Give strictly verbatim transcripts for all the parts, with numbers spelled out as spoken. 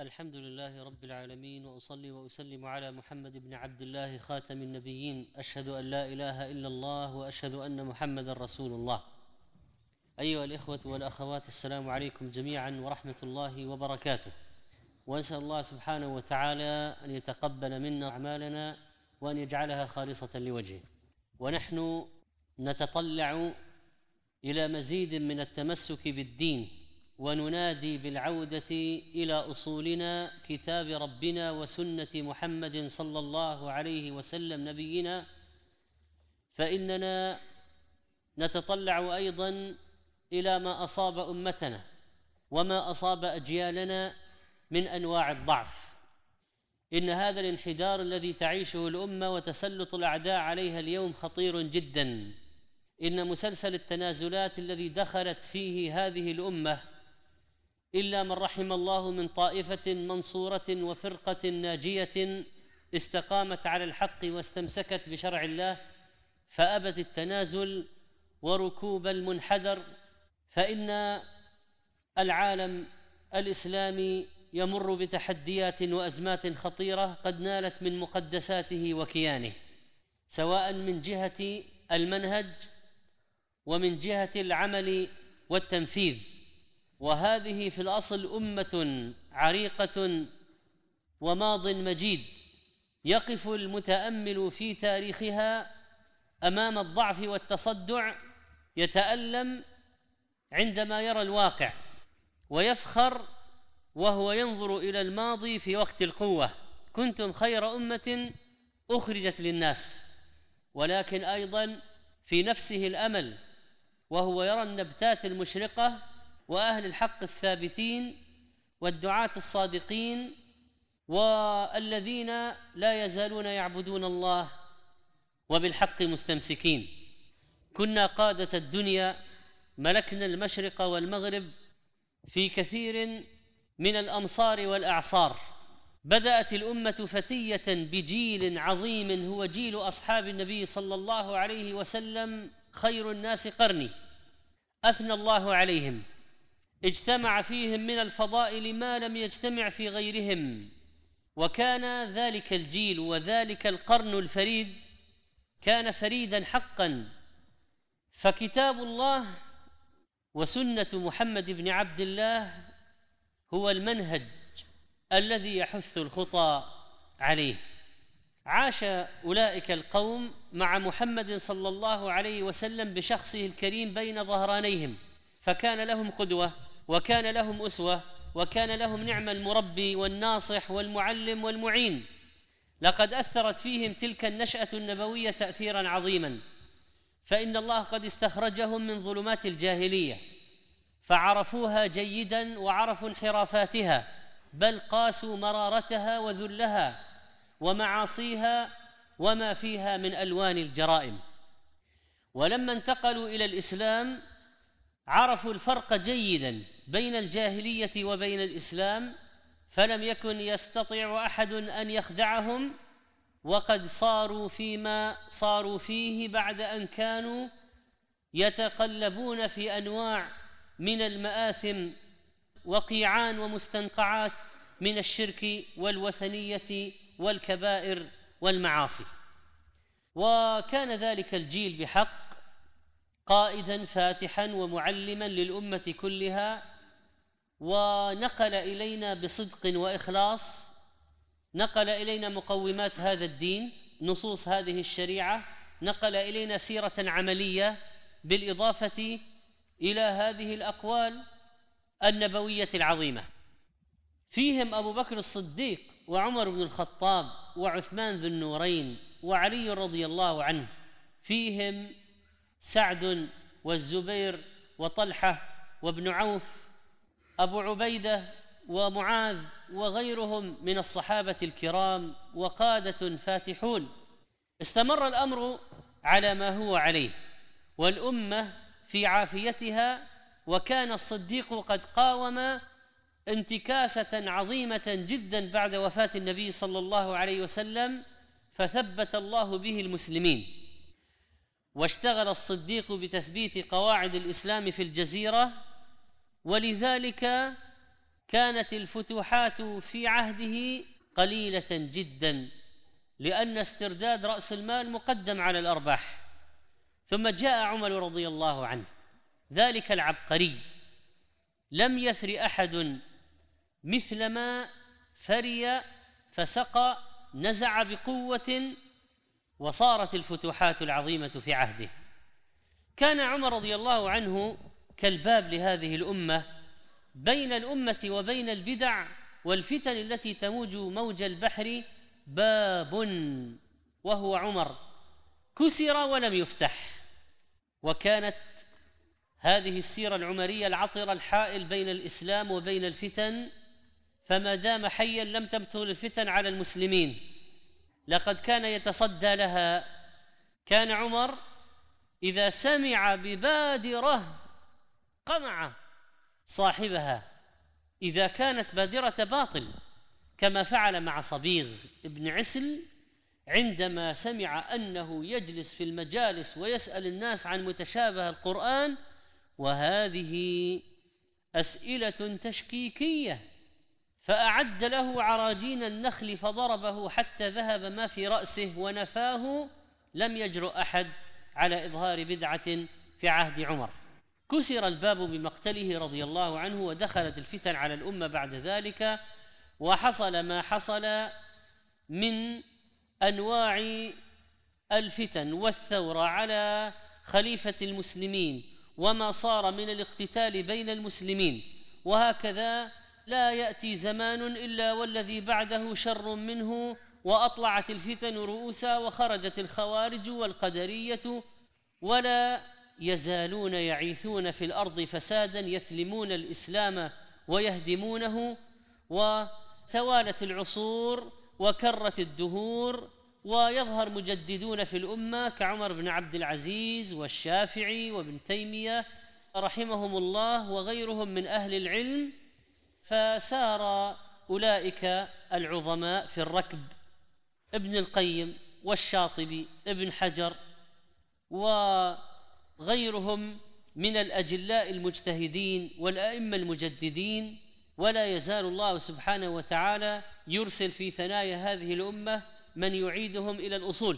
الحمد لله رب العالمين، وأصلي وأسلم على محمد بن عبد الله خاتم النبيين. أشهد أن لا إله إلا الله وأشهد أن محمدا رسول الله. أيها الإخوة والأخوات، السلام عليكم جميعا ورحمة الله وبركاته. وأسأل الله سبحانه وتعالى أن يتقبل منا أعمالنا وأن يجعلها خالصة لوجهه. ونحن نتطلع إلى مزيد من التمسك بالدين، وننادي بالعودة إلى أصولنا، كتاب ربنا وسنة محمد صلى الله عليه وسلم نبينا. فإننا نتطلع أيضا إلى ما أصاب أمتنا وما أصاب أجيالنا من أنواع الضعف. إن هذا الانحدار الذي تعيشه الأمة وتسلط الأعداء عليها اليوم خطير جدا. إن مسلسل التنازلات الذي دخلت فيه هذه الأمة إلا من رحم الله من طائفة منصورة وفرقة ناجية استقامت على الحق واستمسكت بشرع الله، فأبت التنازل وركوب المنحدر. فإن العالم الإسلامي يمر بتحديات وأزمات خطيرة قد نالت من مقدساته وكيانه، سواء من جهة المنهج ومن جهة العمل والتنفيذ. وهذه في الأصل أمة عريقة وماض مجيد، يقف المتأمل في تاريخها أمام الضعف والتصدع يتألم عندما يرى الواقع، ويفخر وهو ينظر إلى الماضي في وقت القوة: كنتم خير أمة أخرجت للناس. ولكن أيضا في نفسه الأمل، وهو يرى النبتات المشرقة وأهل الحق الثابتين والدعاة الصادقين والذين لا يزالون يعبدون الله وبالحق مستمسكين. كنا قادة الدنيا، ملكنا المشرق والمغرب في كثير من الأمصار والأعصار. بدأت الأمة فتية بجيل عظيم هو جيل أصحاب النبي صلى الله عليه وسلم، خير الناس قرني، أثنى الله عليهم، اجتمع فيهم من الفضائل ما لم يجتمع في غيرهم. وكان ذلك الجيل وذلك القرن الفريد كان فريدا حقا. فكتاب الله وسنة محمد بن عبد الله هو المنهج الذي يحث الخطى عليه. عاش أولئك القوم مع محمد صلى الله عليه وسلم بشخصه الكريم بين ظهرانيهم، فكان لهم قدوة وكان لهم أسوة وكان لهم نعم المربي والناصح والمعلم والمعين. لقد أثرت فيهم تلك النشأة النبوية تأثيرا عظيما، فإن الله قد استخرجهم من ظلمات الجاهلية فعرفوها جيدا وعرفوا انحرافاتها، بل قاسوا مرارتها وذلها ومعاصيها وما فيها من ألوان الجرائم. ولما انتقلوا إلى الإسلام عرفوا الفرق جيدا بين الجاهلية وبين الإسلام، فلم يكن يستطيع أحد أن يخدعهم، وقد صاروا فيما صاروا فيه بعد أن كانوا يتقلبون في أنواع من المآثم وقيعان ومستنقعات من الشرك والوثنية والكبائر والمعاصي. وكان ذلك الجيل بحق قائدا فاتحا ومعلما للأمة كلها، ونقل إلينا بصدق وإخلاص، نقل إلينا مقومات هذا الدين، نصوص هذه الشريعة، نقل إلينا سيرة عملية، بالإضافة إلى هذه الأقوال النبوية العظيمة. فيهم أبو بكر الصديق وعمر بن الخطاب وعثمان ذو النورين وعلي رضي الله عنه، فيهم سعد والزبير وطلحة وابن عوف، أبو عبيدة ومعاذ وغيرهم من الصحابة الكرام وقادة فاتحون. استمر الأمر على ما هو عليه والأمة في عافيتها، وكان الصديق قد قاوم انتكاسة عظيمة جدا بعد وفاة النبي صلى الله عليه وسلم، فثبت الله به المسلمين. واشتغل الصديق بتثبيت قواعد الإسلام في الجزيرة، ولذلك كانت الفتوحات في عهده قليلة جدا، لأن استرداد رأس المال مقدم على الأرباح. ثم جاء عمر رضي الله عنه ذلك العبقري، لم يفر أحد مثلما فري فسقى، نزع بقوة، وصارت الفتوحات العظيمة في عهده. كان عمر رضي الله عنه كالباب لهذه الأمة بين الأمة وبين البدع والفتن التي تموج موج البحر، باب وهو عمر كسر ولم يفتح. وكانت هذه السيرة العمرية العطرة الحائل بين الإسلام وبين الفتن، فما دام حيا لم تمثل الفتن على المسلمين، لقد كان يتصدى لها. كان عمر إذا سمع ببادرة قمع صاحبها إذا كانت بادرة باطل، كما فعل مع صبيغ ابن عسل عندما سمع أنه يجلس في المجالس ويسأل الناس عن متشابه القرآن، وهذه أسئلة تشكيكية، فأعد له عراجين النخل فضربه حتى ذهب ما في رأسه ونفاه. لم يجرؤ أحد على إظهار بدعة في عهد عمر. كسر الباب بمقتله رضي الله عنه، ودخلت الفتن على الأمة بعد ذلك، وحصل ما حصل من أنواع الفتن والثورة على خليفة المسلمين، وما صار من الاقتتال بين المسلمين. وهكذا لا يأتي زمان إلا والذي بعده شر منه، وأطلعت الفتن رؤوسا، وخرجت الخوارج والقدرية، ولا يزالون يعيثون في الأرض فسادا، يثلمون الإسلام ويهدمونه. وتوالت العصور وكرت الدهور، ويظهر مجددون في الأمة كعمر بن عبد العزيز والشافعي وابن تيمية رحمهم الله وغيرهم من أهل العلم. فسار أولئك العظماء في الركب، ابن القيم والشاطبي، ابن حجر، وغيرهم من الأجلاء المجتهدين والأئمة المجددين. ولا يزال الله سبحانه وتعالى يرسل في ثنايا هذه الأمة من يعيدهم إلى الأصول.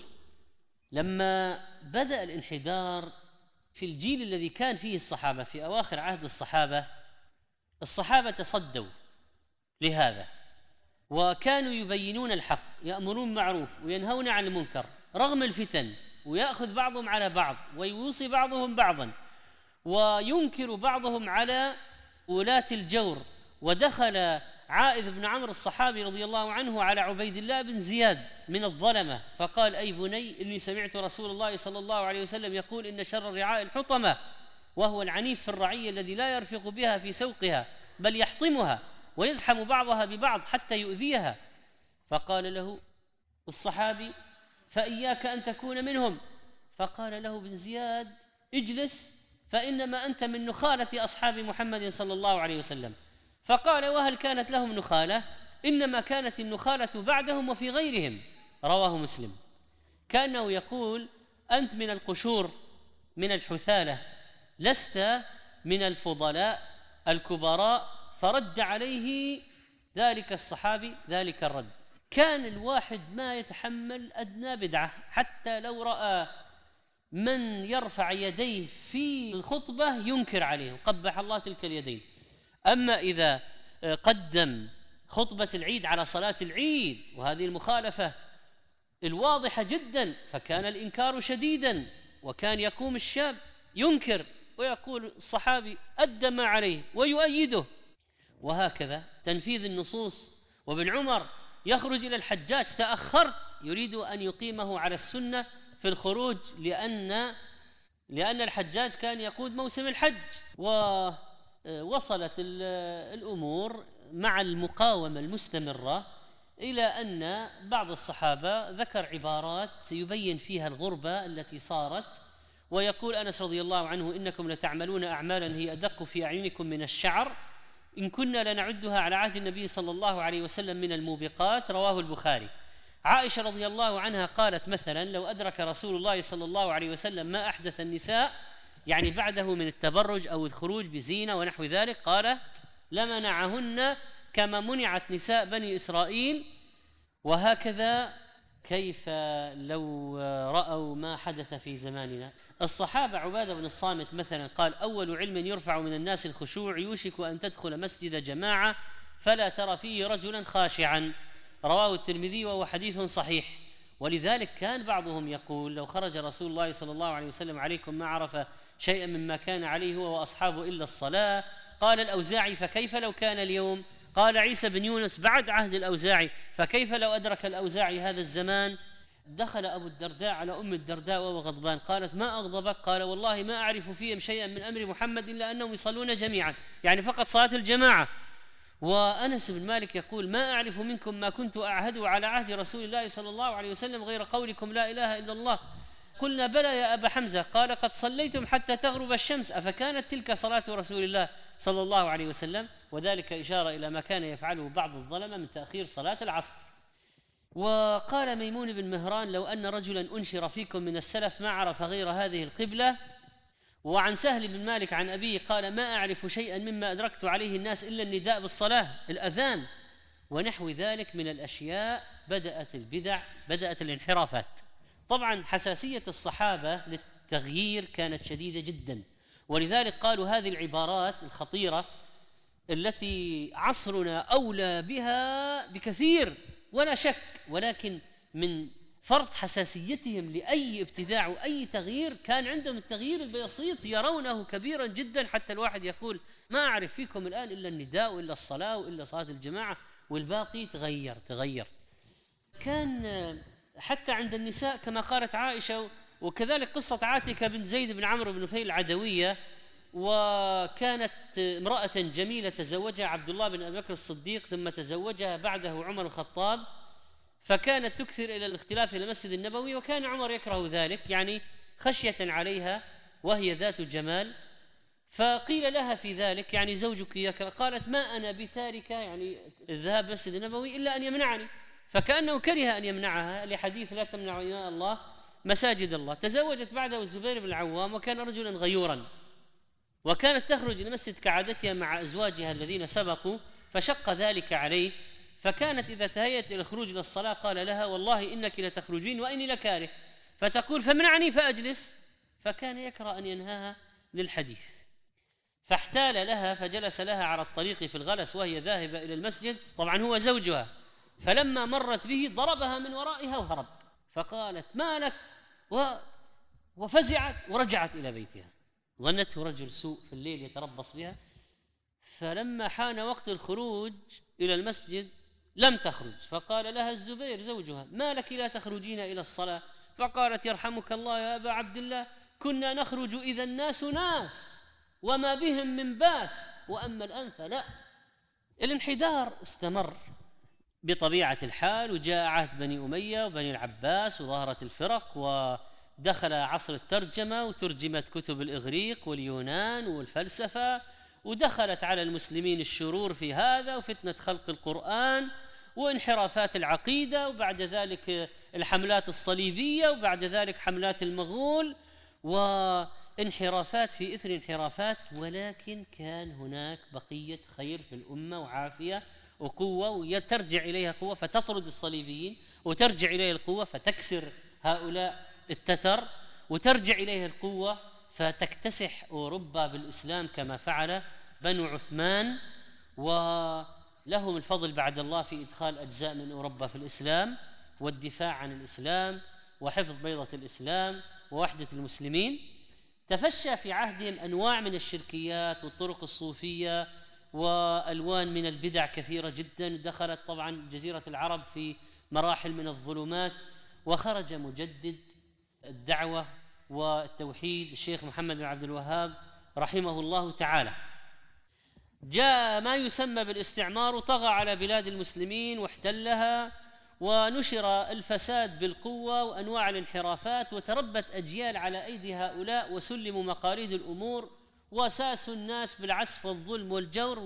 لما بدأ الانحدار في الجيل الذي كان فيه الصحابة في أواخر عهد الصحابة، الصحابة تصدوا لهذا، وكانوا يبينون الحق، يأمرون معروف وينهون عن المنكر رغم الفتن، ويأخذ بعضهم على بعض ويوصي بعضهم بعضا، وينكر بعضهم على ولاة الجور. ودخل عائذ بن عمرو الصحابي رضي الله عنه على عبيد الله بن زياد من الظلمة، فقال: أي بني، إني سمعت رسول الله صلى الله عليه وسلم يقول إن شر الرعاء الحطمة، وهو العنيف في الرعية الذي لا يرفق بها في سوقها، بل يحطمها ويزحم بعضها ببعض حتى يؤذيها. فقال له الصحابي: فإياك أن تكون منهم. فقال له ابن زياد: اجلس، فإنما أنت من نخالة أصحاب محمد صلى الله عليه وسلم. فقال: وهل كانت لهم نخالة؟ إنما كانت النخالة بعدهم وفي غيرهم. رواه مسلم. كأنه يقول: أنت من القشور، من الحثالة، لست من الفضلاء الكبراء. فرد عليه ذلك الصحابي ذلك الرد. كان الواحد ما يتحمل أدنى بدعة، حتى لو رأى من يرفع يديه في الخطبة ينكر عليه، قبح الله تلك اليدين. أما إذا قدم خطبة العيد على صلاة العيد، وهذه المخالفة الواضحة جدا، فكان الإنكار شديدا، وكان يقوم الشاب ينكر ويقول الصحابي أدى ما عليه ويؤيده. وهكذا تنفيذ النصوص. وابن عمر يخرج إلى الحجاج: تأخرت، يريد أن يقيمه على السنة في الخروج، لأن لأن الحجاج كان يقود موسم الحج. ووصلت الأمور مع المقاومة المستمرة إلى أن بعض الصحابة ذكر عبارات يبين فيها الغربة التي صارت، ويقول أنس رضي الله عنه: إنكم لتعملون أعمالا هي أدق في أعينكم من الشعر، إن كنا لنعدها على عهد النبي صلى الله عليه وسلم من الموبقات. رواه البخاري. عائشة رضي الله عنها قالت مثلا: لو أدرك رسول الله صلى الله عليه وسلم ما أحدث النساء، يعني بعده من التبرج أو الخروج بزينة ونحو ذلك، قالت: لمنعهن كما منعت نساء بني إسرائيل. وهكذا كيف لو رأوا ما حدث في زماننا؟ الصحابة عبادة بن الصامت مثلا قال: أول علم يرفع من الناس الخشوع، يوشك أن تدخل مسجد جماعة فلا ترى فيه رجلا خاشعا، رواه الترمذي وهو حديث صحيح. ولذلك كان بعضهم يقول: لو خرج رسول الله صلى الله عليه وسلم عليكم ما عرف شيئا مما كان عليه هو وأصحابه إلا الصلاة. قال الأوزاعي: فكيف لو كان اليوم؟ قال عيسى بن يونس بعد عهد الأوزاعي: فكيف لو أدرك الأوزاعي هذا الزمان؟ دخل أبو الدرداء على أم الدرداء وهو غضبان، قالت: ما أغضبك؟ قال: والله ما أعرف فيهم شيئا من أمر محمد إلا أنهم يصلون جميعا، يعني فقط صلاة الجماعة. وأنس بن مالك يقول: ما أعرف منكم ما كنت أعهده على عهد رسول الله صلى الله عليه وسلم غير قولكم لا إله إلا الله. قلنا: بلى يا أبا حمزة. قال: قد صليتم حتى تغرب الشمس، أفكانت تلك صلاة رسول الله صلى الله عليه وسلم؟ وذلك إشارة إلى ما كان يفعله بعض الظلمة من تأخير صلاة العصر. وقال ميمون بن مهران: لو أن رجلا أنشر فيكم من السلف ما عرف غير هذه القبلة. وعن سهل بن مالك عن أبيه قال: ما أعرف شيئا مما أدركت عليه الناس إلا النداء بالصلاة، الأذان ونحو ذلك من الأشياء. بدأت البدع، بدأت الانحرافات. طبعا حساسية الصحابة للتغيير كانت شديدة جدا، ولذلك قالوا هذه العبارات الخطيرة التي عصرنا أولى بها بكثير ولا شك، ولكن من فرط حساسيتهم لأي ابتداع وأي تغيير كان عندهم التغيير البسيط يرونه كبيرا جدا، حتى الواحد يقول: ما أعرف فيكم الآن إلا النداء وإلا الصلاة وإلا صلاة الجماعة، والباقي تغير تغير. كان حتى عند النساء كما قالت عائشة، وكذلك قصة عاتكة بن زيد بن عمرو بن نفيل العدوية، وكانت امرأة جميلة تزوجها عبد الله بن أبي بكر الصديق ثم تزوجها بعده عمر الخطاب، فكانت تكثر إلى الاختلاف إلى المسجد النبوي، وكان عمر يكره ذلك يعني خشية عليها وهي ذات جمال. فقيل لها في ذلك: يعني زوجك يكره؟ قالت: ما أنا بتاركة يعني الذهاب المسجد النبوي إلا أن يمنعني، فكأنه كره أن يمنعها لحديث لا تمنع إماء الله مساجد الله. تزوجت بعده الزبير بن العوام، وكان رجلا غيورا، وكانت تخرج إلى المسجد كعادتها مع أزواجها الذين سبقوا، فشق ذلك عليه، فكانت إذا تهيأت إلى الخروج إلى الصلاة قال لها: والله إنك لتخرجين وإني لكاره، فتقول: فمنعني فأجلس، فكان يكره أن ينهاها للحديث، فاحتال لها فجلس لها على الطريق في الغلس وهي ذاهبة إلى المسجد، طبعا هو زوجها، فلما مرت به ضربها من ورائها وهرب، فقالت: ما لك؟ وفزعت ورجعت إلى بيتها، ظنته رجل سوء في الليل يتربص بها. فلما حان وقت الخروج إلى المسجد لم تخرج، فقال لها الزبير زوجها: ما لك لا تخرجين إلى الصلاة؟ فقالت: يرحمك الله يا أبا عبد الله، كنا نخرج إذا الناس ناس وما بهم من باس، وأما الآن فلا. الانحدار استمر بطبيعة الحال، وجاء عهد بني أمية وبني العباس وظهرت الفرق، ودخل عصر الترجمة وترجمت كتب الإغريق واليونان والفلسفة، ودخلت على المسلمين الشرور في هذا، وفتنة خلق القرآن وانحرافات العقيدة، وبعد ذلك الحملات الصليبية، وبعد ذلك حملات المغول، وانحرافات في إثر انحرافات. ولكن كان هناك بقية خير في الأمة وعافية وقوة، وترجع إليها قوة فتطرد الصليبيين، وترجع إليها القوة فتكسر هؤلاء التتر، وترجع إليها القوة فتكتسح أوروبا بالإسلام كما فعل بنو عثمان، ولهم الفضل بعد الله في إدخال أجزاء من أوروبا في الإسلام والدفاع عن الإسلام وحفظ بيضة الإسلام ووحدة المسلمين. تفشى في عهدهم أنواع من الشركيات والطرق الصوفية وألوان من البدع كثيرة جدا، دخلت طبعا جزيرة العرب في مراحل من الظلمات، وخرج مجدد الدعوة والتوحيد الشيخ محمد بن عبد الوهاب رحمه الله تعالى. جاء ما يسمى بالاستعمار وطغى على بلاد المسلمين واحتلها، ونشر الفساد بالقوة وأنواع الانحرافات، وتربت أجيال على أيدي هؤلاء وسلموا مقاليد الأمور، وساسوا الناس بالعسف والظلم والجور،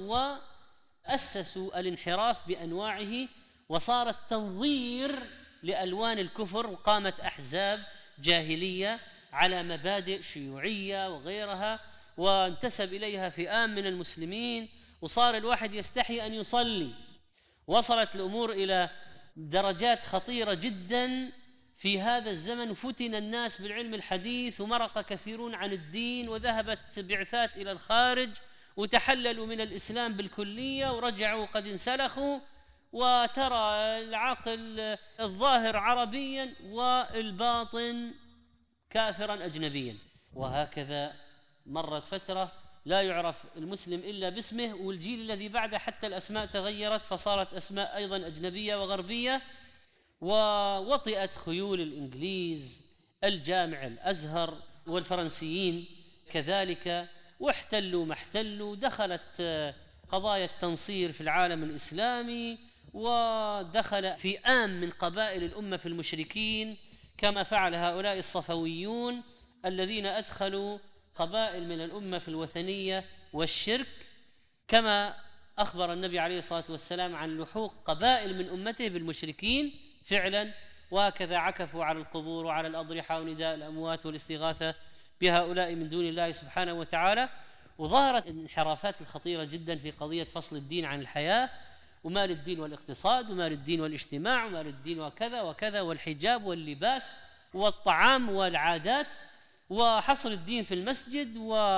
وأسسوا الانحراف بأنواعه، وصار التنظير لألوان الكفر، وقامت أحزاب جاهلية على مبادئ شيوعية وغيرها، وانتسب إليها فئام من المسلمين، وصار الواحد يستحي أن يصلي. وصلت الأمور إلى درجات خطيرة جدا في هذا الزمن، فتن الناس بالعلم الحديث ومرق كثيرون عن الدين، وذهبت بعثات إلى الخارج وتحللوا من الإسلام بالكلية ورجعوا قد انسلخوا، وترى العقل الظاهر عربيا والباطن كافرا أجنبيا. وهكذا مرت فترة لا يعرف المسلم إلا باسمه، والجيل الذي بعده حتى الأسماء تغيرت فصارت أسماء أيضا أجنبية وغربية، ووطئت خيول الإنجليز الجامع الأزهر والفرنسيين كذلك، واحتلوا ما احتلوا. دخلت قضايا التنصير في العالم الإسلامي، ودخل فئام من قبائل الأمة في المشركين كما فعل هؤلاء الصفويون الذين أدخلوا قبائل من الأمة في الوثنية والشرك، كما أخبر النبي عليه الصلاة والسلام عن لحوق قبائل من أمته بالمشركين فعلا، وهكذا عكفوا على القبور وعلى الأضرحة ونداء الأموات والاستغاثة بهؤلاء من دون الله سبحانه وتعالى. وظهرت الانحرافات الخطيرة جدا في قضية فصل الدين عن الحياة، ومال الدين والاقتصاد، ومال الدين والاجتماع، ومال الدين وكذا وكذا، والحجاب واللباس والطعام والعادات، وحصر الدين في المسجد.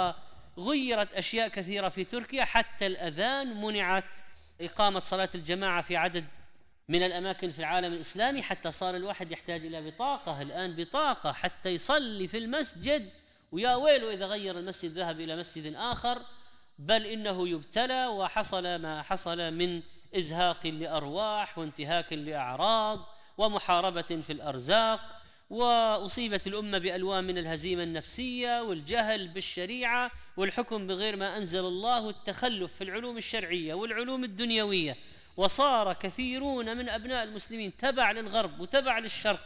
وغيرت أشياء كثيرة في تركيا، حتى الأذان منعت إقامة صلاة الجماعة في عدد من الأماكن في العالم الإسلامي، حتى صار الواحد يحتاج إلى بطاقة الآن، بطاقة حتى يصلي في المسجد، ويا ويله إذا غير المسجد ذهب إلى مسجد آخر، بل إنه يبتلى. وحصل ما حصل من إزهاق لأرواح وانتهاك لأعراض ومحاربة في الأرزاق، وأصيبت الأمة بألوان من الهزيمة النفسية والجهل بالشريعة والحكم بغير ما أنزل الله والتخلف في العلوم الشرعية والعلوم الدنيوية. وصار كثيرون من أبناء المسلمين تبع للغرب وتبع للشرق،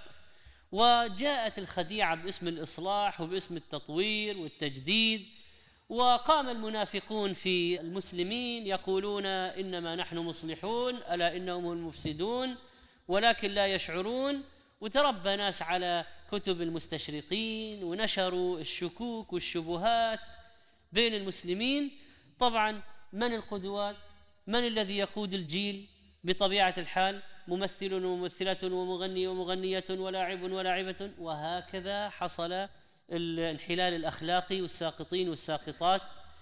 وجاءت الخديعة باسم الإصلاح وباسم التطوير والتجديد. وقام المنافقون في المسلمين يقولون إنما نحن مصلحون ألا إنهم هم المفسدون، ولكن لا يشعرون. وتربى ناس على كتب المستشرقين ونشروا الشكوك والشبهات بين المسلمين. طبعا من القدوات؟ من الذي يقود الجيل بطبيعة الحال؟ ممثل وممثلة ومغني ومغنية ولاعب ولاعبة. وهكذا حصل الانحلال الأخلاقي والساقطين والساقطات،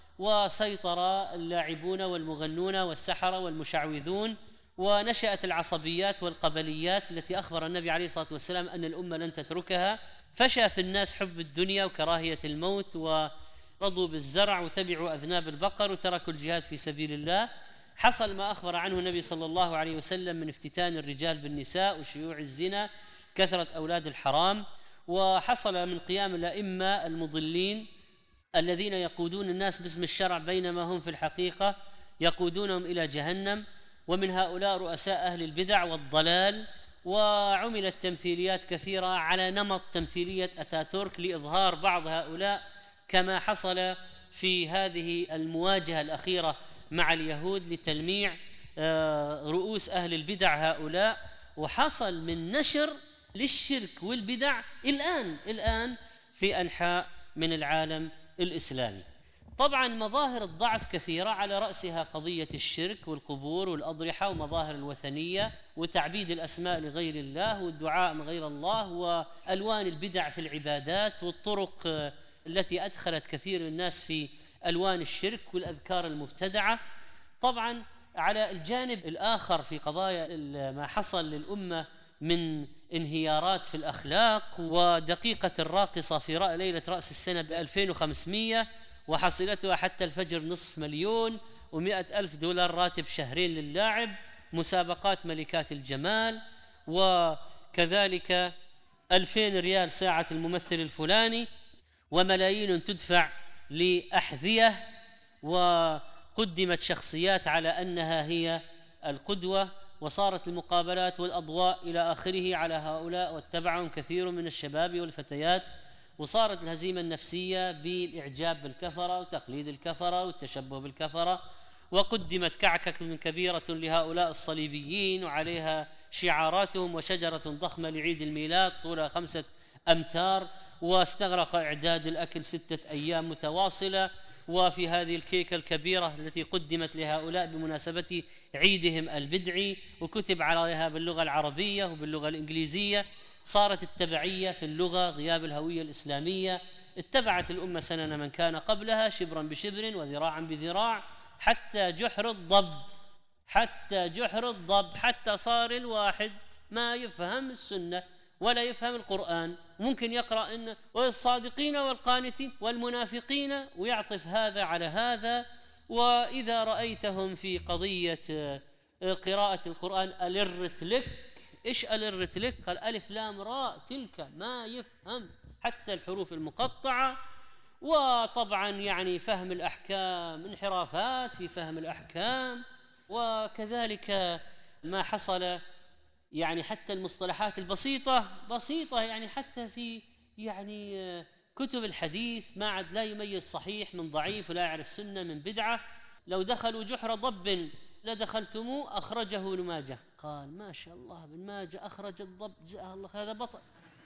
وسيطر اللاعبون والمغنون والسحرة والمشعوذون، ونشأت العصبيات والقبليات التي أخبر النبي عليه الصلاة والسلام أن الأمة لن تتركها. فشى في الناس حب الدنيا وكراهية الموت، ورضوا بالزرع وتبعوا أذناب البقر وتركوا الجهاد في سبيل الله. حصل ما أخبر عنه النبي صلى الله عليه وسلم من افتتان الرجال بالنساء وشيوع الزنا، كثرة أولاد الحرام. وحصل من قيام الأئمة المضلين الذين يقودون الناس باسم الشرع بينما هم في الحقيقة يقودونهم إلى جهنم. ومن هؤلاء رؤساء أهل البدع والضلال. وعملت تمثيليات كثيرة على نمط تمثيلية أتاتورك لإظهار بعض هؤلاء، كما حصل في هذه المواجهة الأخيرة مع اليهود لتلميع رؤوس أهل البدع هؤلاء. وحصل من نشر للشرك والبدع الآن الآن في أنحاء من العالم الإسلامي. طبعا مظاهر الضعف كثيرة، على رأسها قضية الشرك والقبور والأضرحة ومظاهر الوثنية وتعبيد الأسماء لغير الله والدعاء من غير الله، وألوان البدع في العبادات والطرق التي أدخلت كثير من الناس في ألوان الشرك والأذكار المبتدعة. طبعا على الجانب الآخر في قضايا ما حصل للأمة من انهيارات في الأخلاق، ودقيقة الراقصة في ليلة رأس السنة بألفين وخمسمائة وحصلتها حتى الفجر نصف مليون ومئة ألف دولار راتب شهرين للاعب، مسابقات ملكات الجمال، وكذلك ألفين ريال ساعة الممثل الفلاني، وملايين تدفع لأحذية، وقدمت شخصيات على أنها هي القدوة، وصارت المقابلات والأضواء إلى آخره على هؤلاء، واتبعهم كثير من الشباب والفتيات. وصارت الهزيمة النفسية بالإعجاب بالكفرة وتقليد الكفرة والتشبه بالكفرة، وقدمت كعكة كبيرة لهؤلاء الصليبيين وعليها شعاراتهم، وشجرة ضخمة لعيد الميلاد طولها خمسة أمتار، واستغرق إعداد الأكل ستة أيام متواصلة، وفي هذه الكيكة الكبيرة التي قدمت لهؤلاء بمناسبة عيدهم البدعي وكتب عليها باللغة العربية وباللغة الإنجليزية. صارت التبعية في اللغة غياب الهوية الإسلامية. اتبعت الأمة سنن من كان قبلها شبرا بشبر وذراعا بذراع حتى جحر الضب، حتى جحر الضب، حتى صار الواحد ما يفهم السنة ولا يفهم القرآن، ممكن يقرأ إن والصادقين والقانتين والمنافقين ويعطف هذا على هذا. وإذا رأيتهم في قضية قراءة القرآن ألرت لك، إيش ألرت لك؟ قال ألف لام راء تلك، ما يفهم حتى الحروف المقطعة. وطبعا يعني فهم الأحكام، انحرافات في فهم الأحكام، وكذلك ما حصل يعني حتى المصطلحات البسيطة بسيطة، يعني حتى في يعني كتب الحديث ما عاد لا يميز صحيح من ضعيف ولا يعرف سنة من بدعة. لو دخلوا جحر ضب لدخلتموه، أخرجه ابن ماجه. قال ما شاء الله ابن ماجه أخرج الضب، جزاه الله، هذا بطل.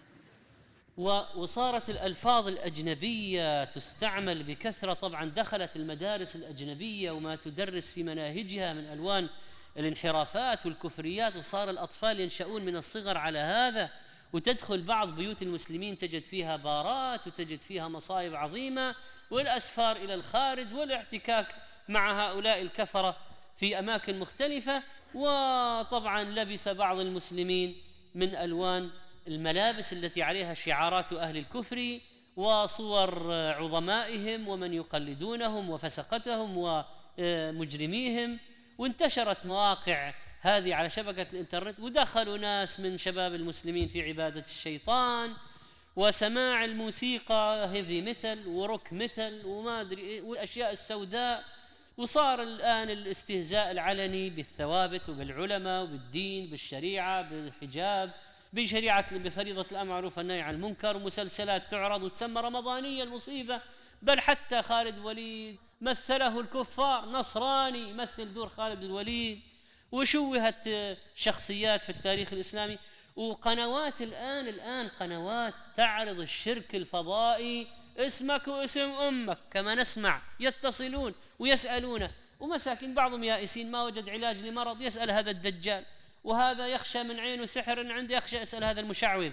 وصارت الألفاظ الأجنبية تستعمل بكثرة. طبعا دخلت المدارس الأجنبية وما تدرس في مناهجها من ألوان الانحرافات والكفريات، وصار الأطفال ينشؤون من الصغر على هذا. وتدخل بعض بيوت المسلمين تجد فيها بارات وتجد فيها مصايب عظيمة، والأسفار إلى الخارج والاحتكاك مع هؤلاء الكفرة في أماكن مختلفة. وطبعا لبس بعض المسلمين من ألوان الملابس التي عليها شعارات أهل الكفر وصور عظمائهم ومن يقلدونهم وفسقتهم ومجرميهم. وانتشرت مواقع هذه على شبكة الإنترنت، ودخلوا ناس من شباب المسلمين في عبادة الشيطان وسماع الموسيقى هيفي ميتال وروك ميتال وما أدري إيه والأشياء السوداء. وصار الآن الاستهزاء العلني بالثوابت وبالعلماء وبالدين بالشريعة بالحجاب بشريعة بفريضة الأمر بالمعروف والنهي عن المنكر، ومسلسلات تعرض وتسمى رمضانية المصيبة. بل حتى خالد الوليد مثله الكفار، نصراني مثل دور خالد الوليد، وشوهت شخصيات في التاريخ الإسلامي. وقنوات الآن الآن قنوات تعرض الشرك الفضائي، اسمك واسم أمك كما نسمع، يتصلون ويسألونه، ومساكين بعضهم يائسين ما وجد علاج لمرض يسأل هذا الدجال، وهذا يخشى من عينه سحر عندي يخشى يسأل هذا المشعوذ.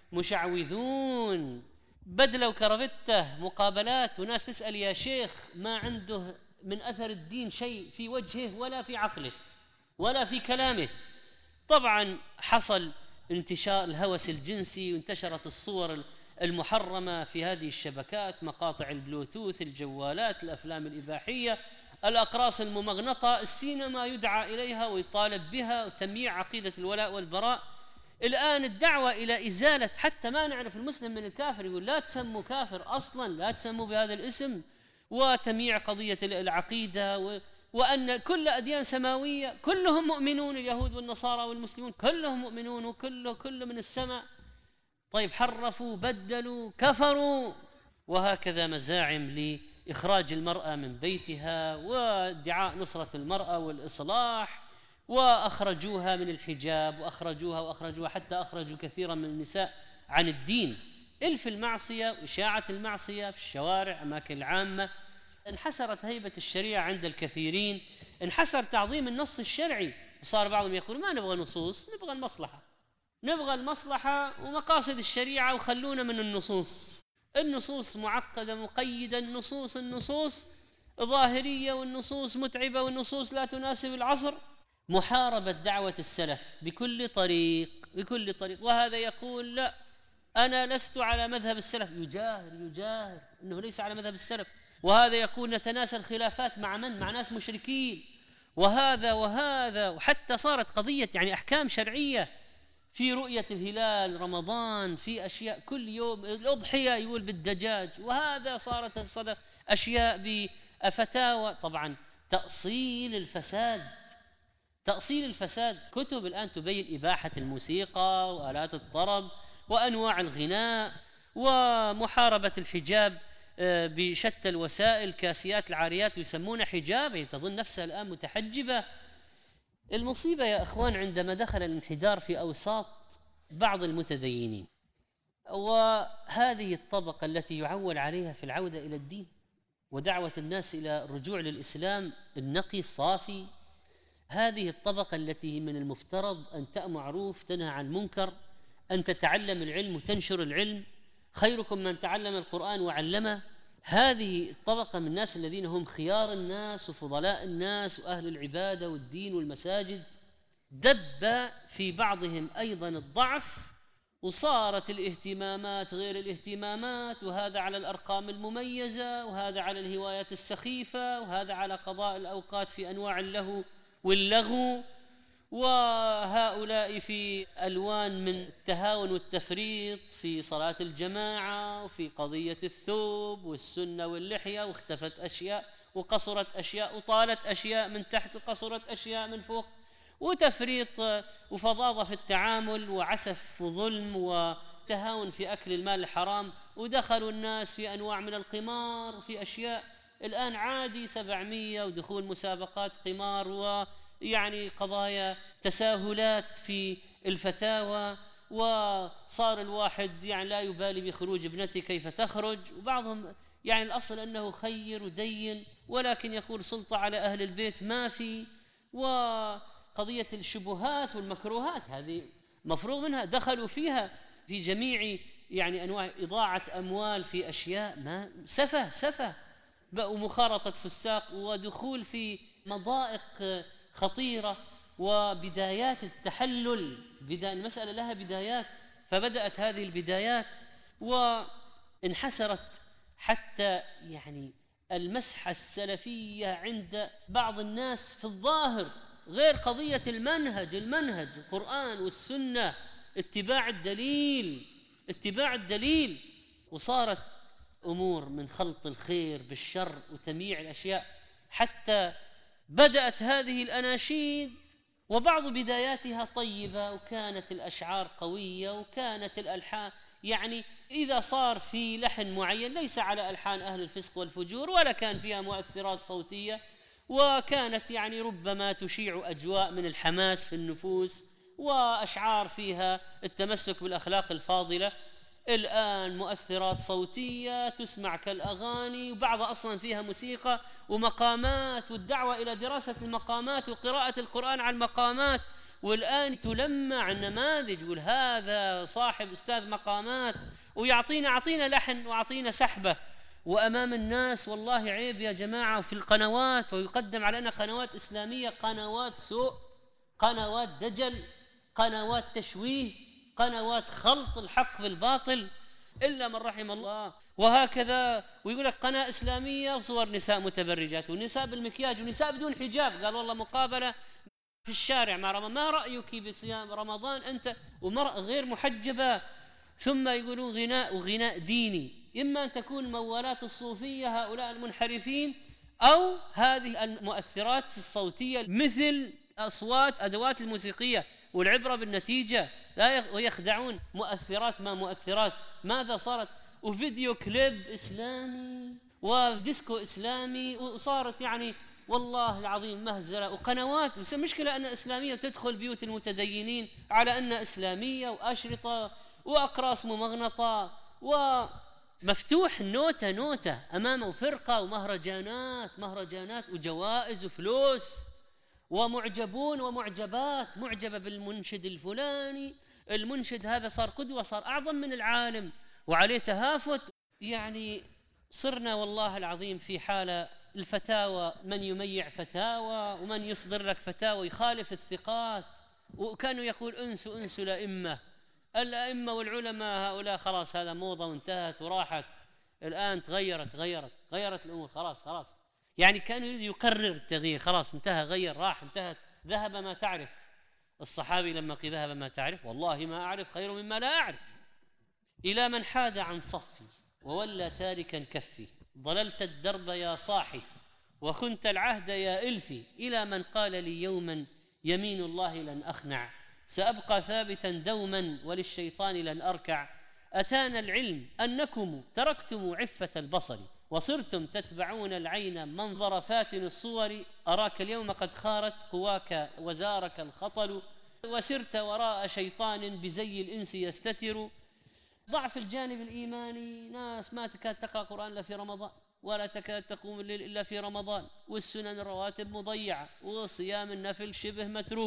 مشعوذون بدلوا كرفتة مقابلات، وناس تسأل يا شيخ ما عنده من أثر الدين شيء في وجهه ولا في عقله ولا في كلامه. طبعا حصل انتشار الهوس الجنسي، وانتشرت الصور المحرمة في هذه الشبكات، مقاطع البلوتوث، الجوالات، الأفلام الإباحية، الأقراص الممغنطة، السينما يدعى إليها ويطالب بها، وتمييع عقيدة الولاء والبراء. الآن الدعوة إلى إزالة حتى ما نعرف المسلم من الكافر، يقول لا تسموا كافر أصلا، لا تسموا بهذا الاسم، وتمييع قضية العقيدة و... وأن كل أديان سماوية كلهم مؤمنون، اليهود والنصارى والمسلمون كلهم مؤمنون وكله كله من السماء. طيب حرفوا بدلوا كفروا، وهكذا مزاعم لإخراج المرأة من بيتها وادعاء نصرة المرأة والإصلاح، وأخرجوها من الحجاب وأخرجوها وأخرجوها حتى أخرجوا كثيرا من النساء عن الدين. إلف المعصية وإشاعة المعصية في الشوارع أماكن العامة. انحسرت هيبة الشريعة عند الكثيرين، انحسر تعظيم النص الشرعي، وصار بعضهم يقول ما نبغى نصوص، نبغى المصلحة، نبغى المصلحة ومقاصد الشريعة وخلونا من النصوص. النصوص معقدة مقيدة، النصوص النصوص ظاهرية، والنصوص متعبة، والنصوص لا تناسب العصر. محاربة دعوة السلف بكل طريق بكل طريق. وهذا يقول لا أنا لست على مذهب السلف، يجاهر يجاهر أنه ليس على مذهب السلف. وهذا يقول نتناسى الخلافات مع من؟ مع ناس مشركين، وهذا وهذا. وحتى صارت قضية يعني أحكام شرعية في رؤية الهلال رمضان، في أشياء كل يوم، الأضحية يقول بالدجاج، وهذا صارت الصدق أشياء بفتاوى. طبعا تأصيل الفساد تأصيل الفساد كتب الآن تبين إباحة الموسيقى وآلات الطرب وأنواع الغناء، ومحاربة الحجاب بشتى الوسائل، كاسيات العاريات ويسمون حجاب، تظن نفسها الآن متحجبة. المصيبة يا أخوان عندما دخل الانحدار في أوساط بعض المتدينين، وهذه الطبقة التي يعول عليها في العودة إلى الدين ودعوة الناس إلى الرجوع للإسلام النقي الصافي. هذه الطبقة التي من المفترض أن تأمر معروف تنهى عن منكر، أن تتعلم العلم وتنشر العلم، خيركم من تعلم القرآن وعلمه. هذه الطبقة من الناس الذين هم خيار الناس وفضلاء الناس وأهل العبادة والدين والمساجد، دب في بعضهم أيضا الضعف، وصارت الاهتمامات غير الاهتمامات، وهذا على الأرقام المميزة، وهذا على الهوايات السخيفة، وهذا على قضاء الأوقات في أنواع اللهو واللغو، وهؤلاء في ألوان من التهاون والتفريط في صلاة الجماعة، وفي قضية الثوب والسنة واللحية، واختفت أشياء وقصرت أشياء وطالت أشياء من تحت وقصرت أشياء من فوق، وتفريط وفظاظة في التعامل وعسف وظلم وتهاون في أكل المال الحرام. ودخلوا الناس في أنواع من القمار وفي أشياء الآن عادي، سبعمية ودخول مسابقات قمار، ويعني قضايا تساهلات في الفتاوى، وصار الواحد يعني لا يبالي بخروج ابنته كيف تخرج، وبعضهم يعني الأصل أنه خير ودين، ولكن يقول سلطة على أهل البيت ما في. وقضية الشبهات والمكروهات هذه مفروغ منها، دخلوا فيها في جميع يعني أنواع إضاعة أموال في أشياء ما سفه سفه، ومخارطة فساق، ودخول في مضائق خطيرة، وبدايات التحلل. بداية المسألة لها بدايات، فبدأت هذه البدايات وانحسرت حتى يعني المسحة السلفية عند بعض الناس في الظاهر، غير قضية المنهج المنهج القرآن والسنة، اتباع الدليل اتباع الدليل وصارت أمور من خلط الخير بالشر وتمييع الأشياء، حتى بدأت هذه الأناشيد وبعض بداياتها طيبة، وكانت الأشعار قوية، وكانت الألحان يعني إذا صار في لحن معين ليس على ألحان أهل الفسق والفجور، ولا كان فيها مؤثرات صوتية، وكانت يعني ربما تشيع أجواء من الحماس في النفوس، وأشعار فيها التمسك بالأخلاق الفاضلة. الآن مؤثرات صوتية تسمع كالأغاني، وبعضها أصلا فيها موسيقى ومقامات، والدعوة إلى دراسة المقامات وقراءة القرآن على المقامات، والآن تلمع النماذج، يقول هذا صاحب أستاذ مقامات، ويعطينا أعطينا لحن وأعطينا سحبة، وأمام الناس والله عيب يا جماعة. في القنوات ويقدم علينا قنوات إسلامية، قنوات سوء، قنوات دجل، قنوات تشويه، قنوات خلط الحق بالباطل إلا من رحم الله، وهكذا. ويقول لك قناة إسلامية وصور نساء متبرجات، ونساء بالمكياج، ونساء بدون حجاب. قال والله مقابلة في الشارع مع رمضان، ما رأيك بصيام رمضان أنت ومرأة غير محجبة؟ ثم يقولون غناء وغناء ديني، إما أن تكون موالات الصوفية هؤلاء المنحرفين، أو هذه المؤثرات الصوتية مثل أصوات أدوات الموسيقية، والعبرة بالنتيجة، لا ويخدعون مؤثرات ما مؤثرات. ماذا صارت؟ وفيديو كليب إسلامي وديسكو إسلامي، وصارت يعني والله العظيم مهزلة، وقنوات. بس المشكلة أن إسلامية تدخل بيوت المتدينين على أن إسلامية، وأشرطة وأقراص ممغنطة، ومفتوح نوتة نوتة أمامه فرقة، ومهرجانات مهرجانات وجوائز وفلوس، ومعجبون ومعجبات، معجبة بالمنشد الفلاني، المنشد هذا صار قدوة، صار أعظم من العالم، وعليه تهافت. يعني صرنا والله العظيم في حالة الفتاوى، من يميع فتاوى، ومن يصدر لك فتاوى يخالف الثقات. وكانوا يقول انسوا انسوا الأئمة، الأئمة والعلماء هؤلاء خلاص هذا موضة وانتهت وراحت، الآن تغيرت غيرت غيرت الأمور، خلاص خلاص يعني كانوا يقرر التغيير، خلاص انتهى، غير، راح، انتهت. ذهب ما تعرف. الصحابي لما قيل ذهب ما تعرف، والله ما أعرف خير مما لا أعرف. إلى من حاد عن صفي وولى تاركا كفي، ضللت الدرب يا صاحي وخنت العهد يا إلفي، إلى من قال لي يوما يمين الله لن أخنع، سأبقى ثابتا دوما وللشيطان لن أركع. أتانا العلم أنكم تركتم عفة البصر، وصرتم تتبعون العين منظر فاتن الصور، أراك اليوم قد خارت قواك وزارك الخطل، وسرت وراء شيطان بزي الإنس يستتر. ضعف الجانب الإيماني، ناس ما تكاد تقرأ قرآن إلا في رمضان، ولا تكاد تقوم الليل إلا في رمضان، والسنن الرواتب مضيعة، وصيام النفل شبه متروك،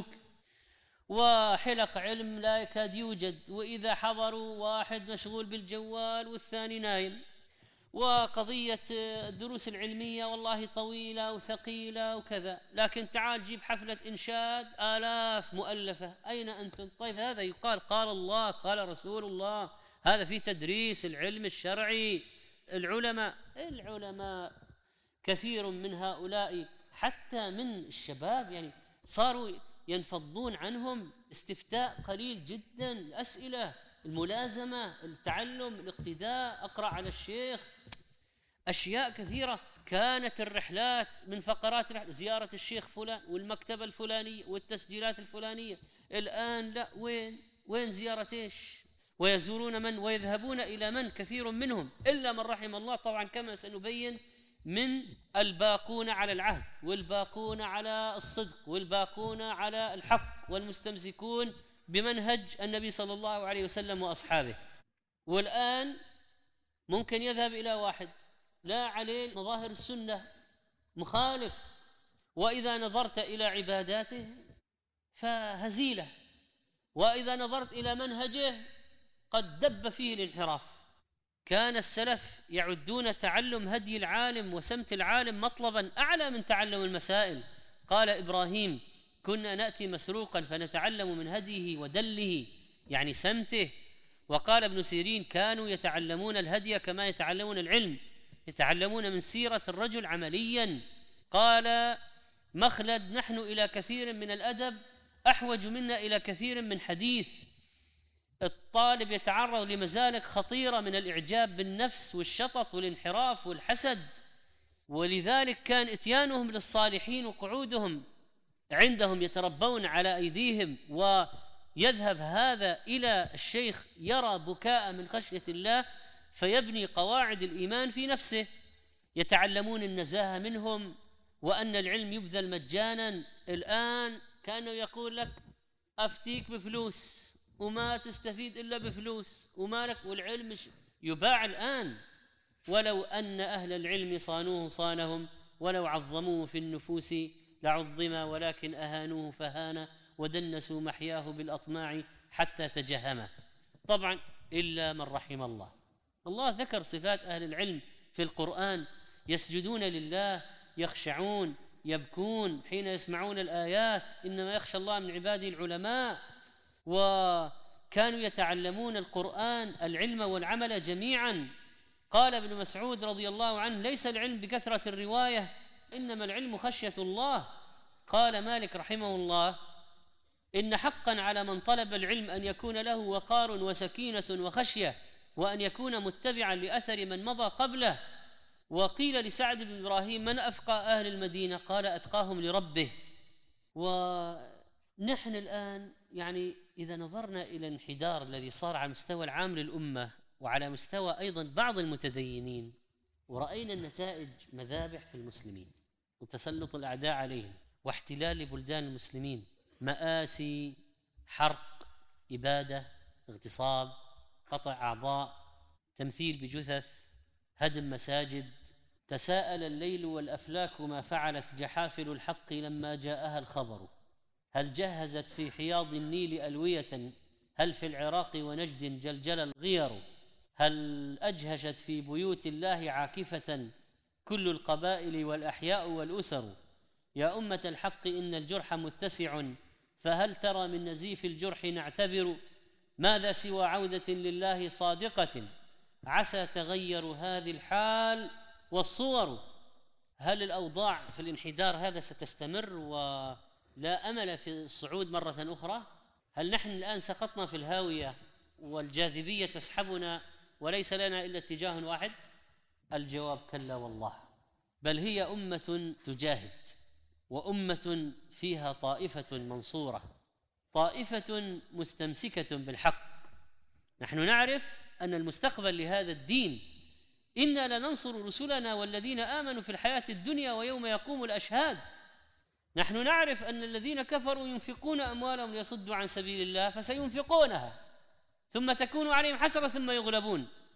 وحلق علم لا يكاد يوجد، وإذا حضروا واحد مشغول بالجوال والثاني نايم، وقضية الدروس العلمية والله طويلة وثقيلة وكذا. لكن تعال جيب حفلة إنشاد آلاف مؤلفة، أين أنتم؟ طيب هذا يقال قال الله قال رسول الله، هذا في تدريس العلم الشرعي. العلماء العلماء كثير من هؤلاء حتى من الشباب يعني صاروا ينفضون عنهم، استفتاء قليل جدا، الأسئلة، الملازمة، التعلم، الاقتداء، أقرأ على الشيخ، أشياء كثيرة. كانت الرحلات من فقرات رحلة زيارة الشيخ فلان والمكتبة الفلانية والتسجيلات الفلانية، الآن لا، وين وين زيارة إيش؟ ويزورون من ويذهبون إلى من؟ كثير منهم إلا من رحم الله، طبعا كما سنبين، من الباقون على العهد والباقون على الصدق والباقون على الحق والمستمسكون بمنهج النبي صلى الله عليه وسلم وأصحابه. والآن ممكن يذهب إلى واحد لا عليه مظاهر السنة، مخالف، وإذا نظرت إلى عباداته فهزيلة، وإذا نظرت إلى منهجه قد دب فيه الانحراف. كان السلف يعدون تعلم هدي العالم وسمت العالم مطلبا أعلى من تعلم المسائل. قال إبراهيم: كنا نأتي مسروقا فنتعلم من هديه ودله، يعني سمته. وقال ابن سيرين: كانوا يتعلمون الهدي كما يتعلمون العلم، يتعلمون من سيرة الرجل عمليا. قال مخلد: نحن إلى كثير من الأدب أحوج منا إلى كثير من حديث. الطالب يتعرض لمزالق خطيرة من الإعجاب بالنفس والشطط والانحراف والحسد، ولذلك كان إتيانهم للصالحين وقعودهم عندهم يتربون على أيديهم، ويذهب هذا إلى الشيخ يرى بكاء من خشية الله فيبني قواعد الإيمان في نفسه. يتعلمون النزاهة منهم، وأن العلم يبذل مجانا. الآن كانوا يقول لك أفتيك بفلوس وما تستفيد إلا بفلوس ومالك، والعلم يباع الآن. ولو أن أهل العلم صانوه صانهم، ولو عظموه في النفوس لعظم، ولكن أهانوه فهان، ودنسوا محياه بالأطماع حتى تجهمه. طبعا إلا من رحم الله. الله ذكر صفات أهل العلم في القرآن: يسجدون لله، يخشعون، يبكون حين يسمعون الآيات، إنما يخشى الله من عباده العلماء. وكانوا يتعلمون القرآن العلم والعمل جميعا. قال ابن مسعود رضي الله عنه: ليس العلم بكثرة الرواية، إنما العلم خشية الله. قال مالك رحمه الله: إن حقا على من طلب العلم أن يكون له وقار وسكينة وخشية، وأن يكون متبعا لأثر من مضى قبله. وقيل لسعد بن إبراهيم: من أفقى أهل المدينة؟ قال: أتقاهم لربه. ونحن الآن يعني إذا نظرنا إلى الانحدار الذي صار على مستوى العام للأمة وعلى مستوى أيضا بعض المتدينين، ورأينا النتائج: مذابح في المسلمين، وتسلط الأعداء عليهم، واحتلال لبلدان المسلمين، مآسي، حرق، إبادة، اغتصاب، قطع أعضاء، تمثيل بجثث، هدم مساجد. تساءل الليل والأفلاك ما فعلت جحافل الحق لما جاءها الخبر. هل جهزت في حياض النيل ألوية؟ هل في العراق ونجد جلجل الغير؟ هل أجهشت في بيوت الله عاكفة كل القبائل والأحياء والأسر؟ يا أمة الحق إن الجرح متسع، فهل ترى من نزيف الجرح نعتبر؟ ماذا سوى عودة لله صادقة؟ عسى تغير هذه الحال والصور. هل الأوضاع في الانحدار هذا ستستمر ولا أمل في الصعود مرة أخرى؟ هل نحن الآن سقطنا في الهاوية والجاذبية تسحبنا وليس لنا إلا اتجاه واحد؟ الجواب: كلا والله، بل هي أمة تجاهد، وأمة فيها طائفة منصورة، طائفة مستمسكة بالحق. نحن نعرف أن المستقبل لهذا الدين: إنا لننصر رسلنا والذين آمنوا في الحياة الدنيا ويوم يقوم الأشهاد. نحن نعرف أن الذين كفروا ينفقون أموالهم ليصدوا عن سبيل الله فسينفقونها ثم تكون عليهم حسرة ثم يغلبون.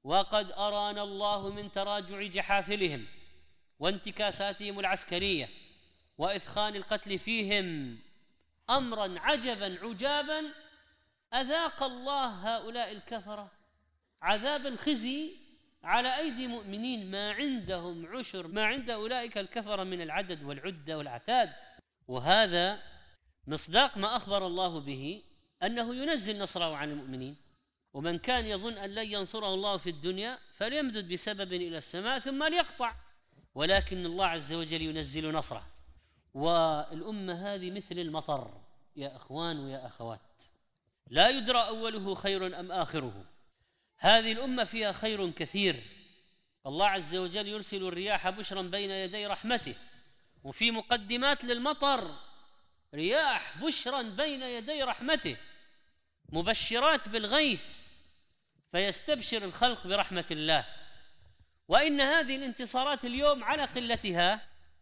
وقد أرانا الله من تراجع جحافلهم وانتكاساتهم العسكرية وإثخان القتل فيهم أمرا عجبا عجابا أذاق الله هؤلاء الكفرة عذاب الخزي على أيدي مؤمنين ما عندهم عشر ما عند أولئك الكفرة من العدد والعدة والعتاد. وهذا مصداق ما أخبر الله به أنه ينزل نصره عن المؤمنين، ومن كان يظن أن لن ينصره الله في الدنيا فليمدد بسبب إلى السماء ثم ليقطع، ولكن الله عز وجل ينزل نصره. والأمة هذه مثل المطر يا أخوان ويا أخوات، لا يدرى أوله خير أم آخره. هذه الأمة فيها خير كثير، الله عز وجل يرسل الرياح بشرا بين يدي رحمته، وفي مقدمات للمطر رياح بشرا بين يدي رحمته مبشرات بالغيث فيستبشر الخلق برحمة الله. وإن هذه الانتصارات اليوم على قلتها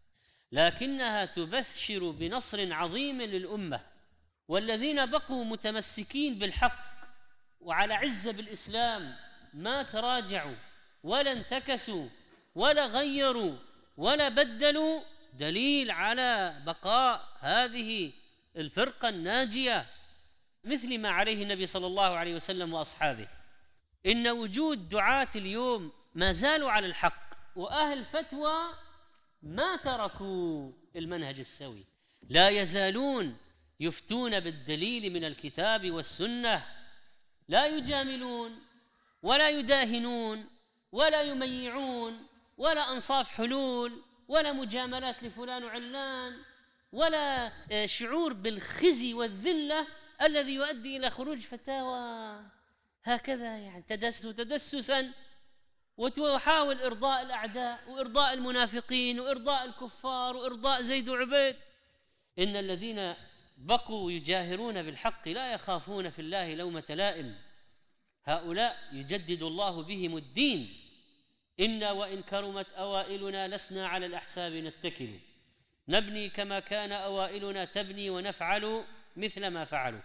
لكنها تبشر بنصر عظيم للأمة، والذين بقوا متمسكين بالحق وعلى عزة بالإسلام ما تراجعوا ولا انتكسوا ولا غيروا ولا بدلوا، دليل على بقاء هذه الفرقة الناجية مثل ما عليه النبي صلى الله عليه وسلم وأصحابه. إن وجود دعاة اليوم ما زالوا على الحق، وأهل فتوى ما تركوا المنهج السوي، لا يزالون يفتون بالدليل من الكتاب والسنة، لا يجاملون ولا يداهنون ولا يميعون ولا أنصاف حلول ولا مجاملات لفلان وعلان ولا شعور بالخزي والذلة الذي يؤدي إلى خروج فتاوى هكذا يعني تدس تدسسا وتحاول إرضاء الأعداء وإرضاء المنافقين وإرضاء الكفار وإرضاء زيد وعبيد. إن الذين بقوا يجاهرون بالحق لا يخافون في الله لومة لائم، هؤلاء يجدد الله بهم الدين. إنا وإن كرمت أوائلنا لسنا على الأحساب نتكل، نبني كما كان أوائلنا تبني ونفعل مثل ما فعلوا.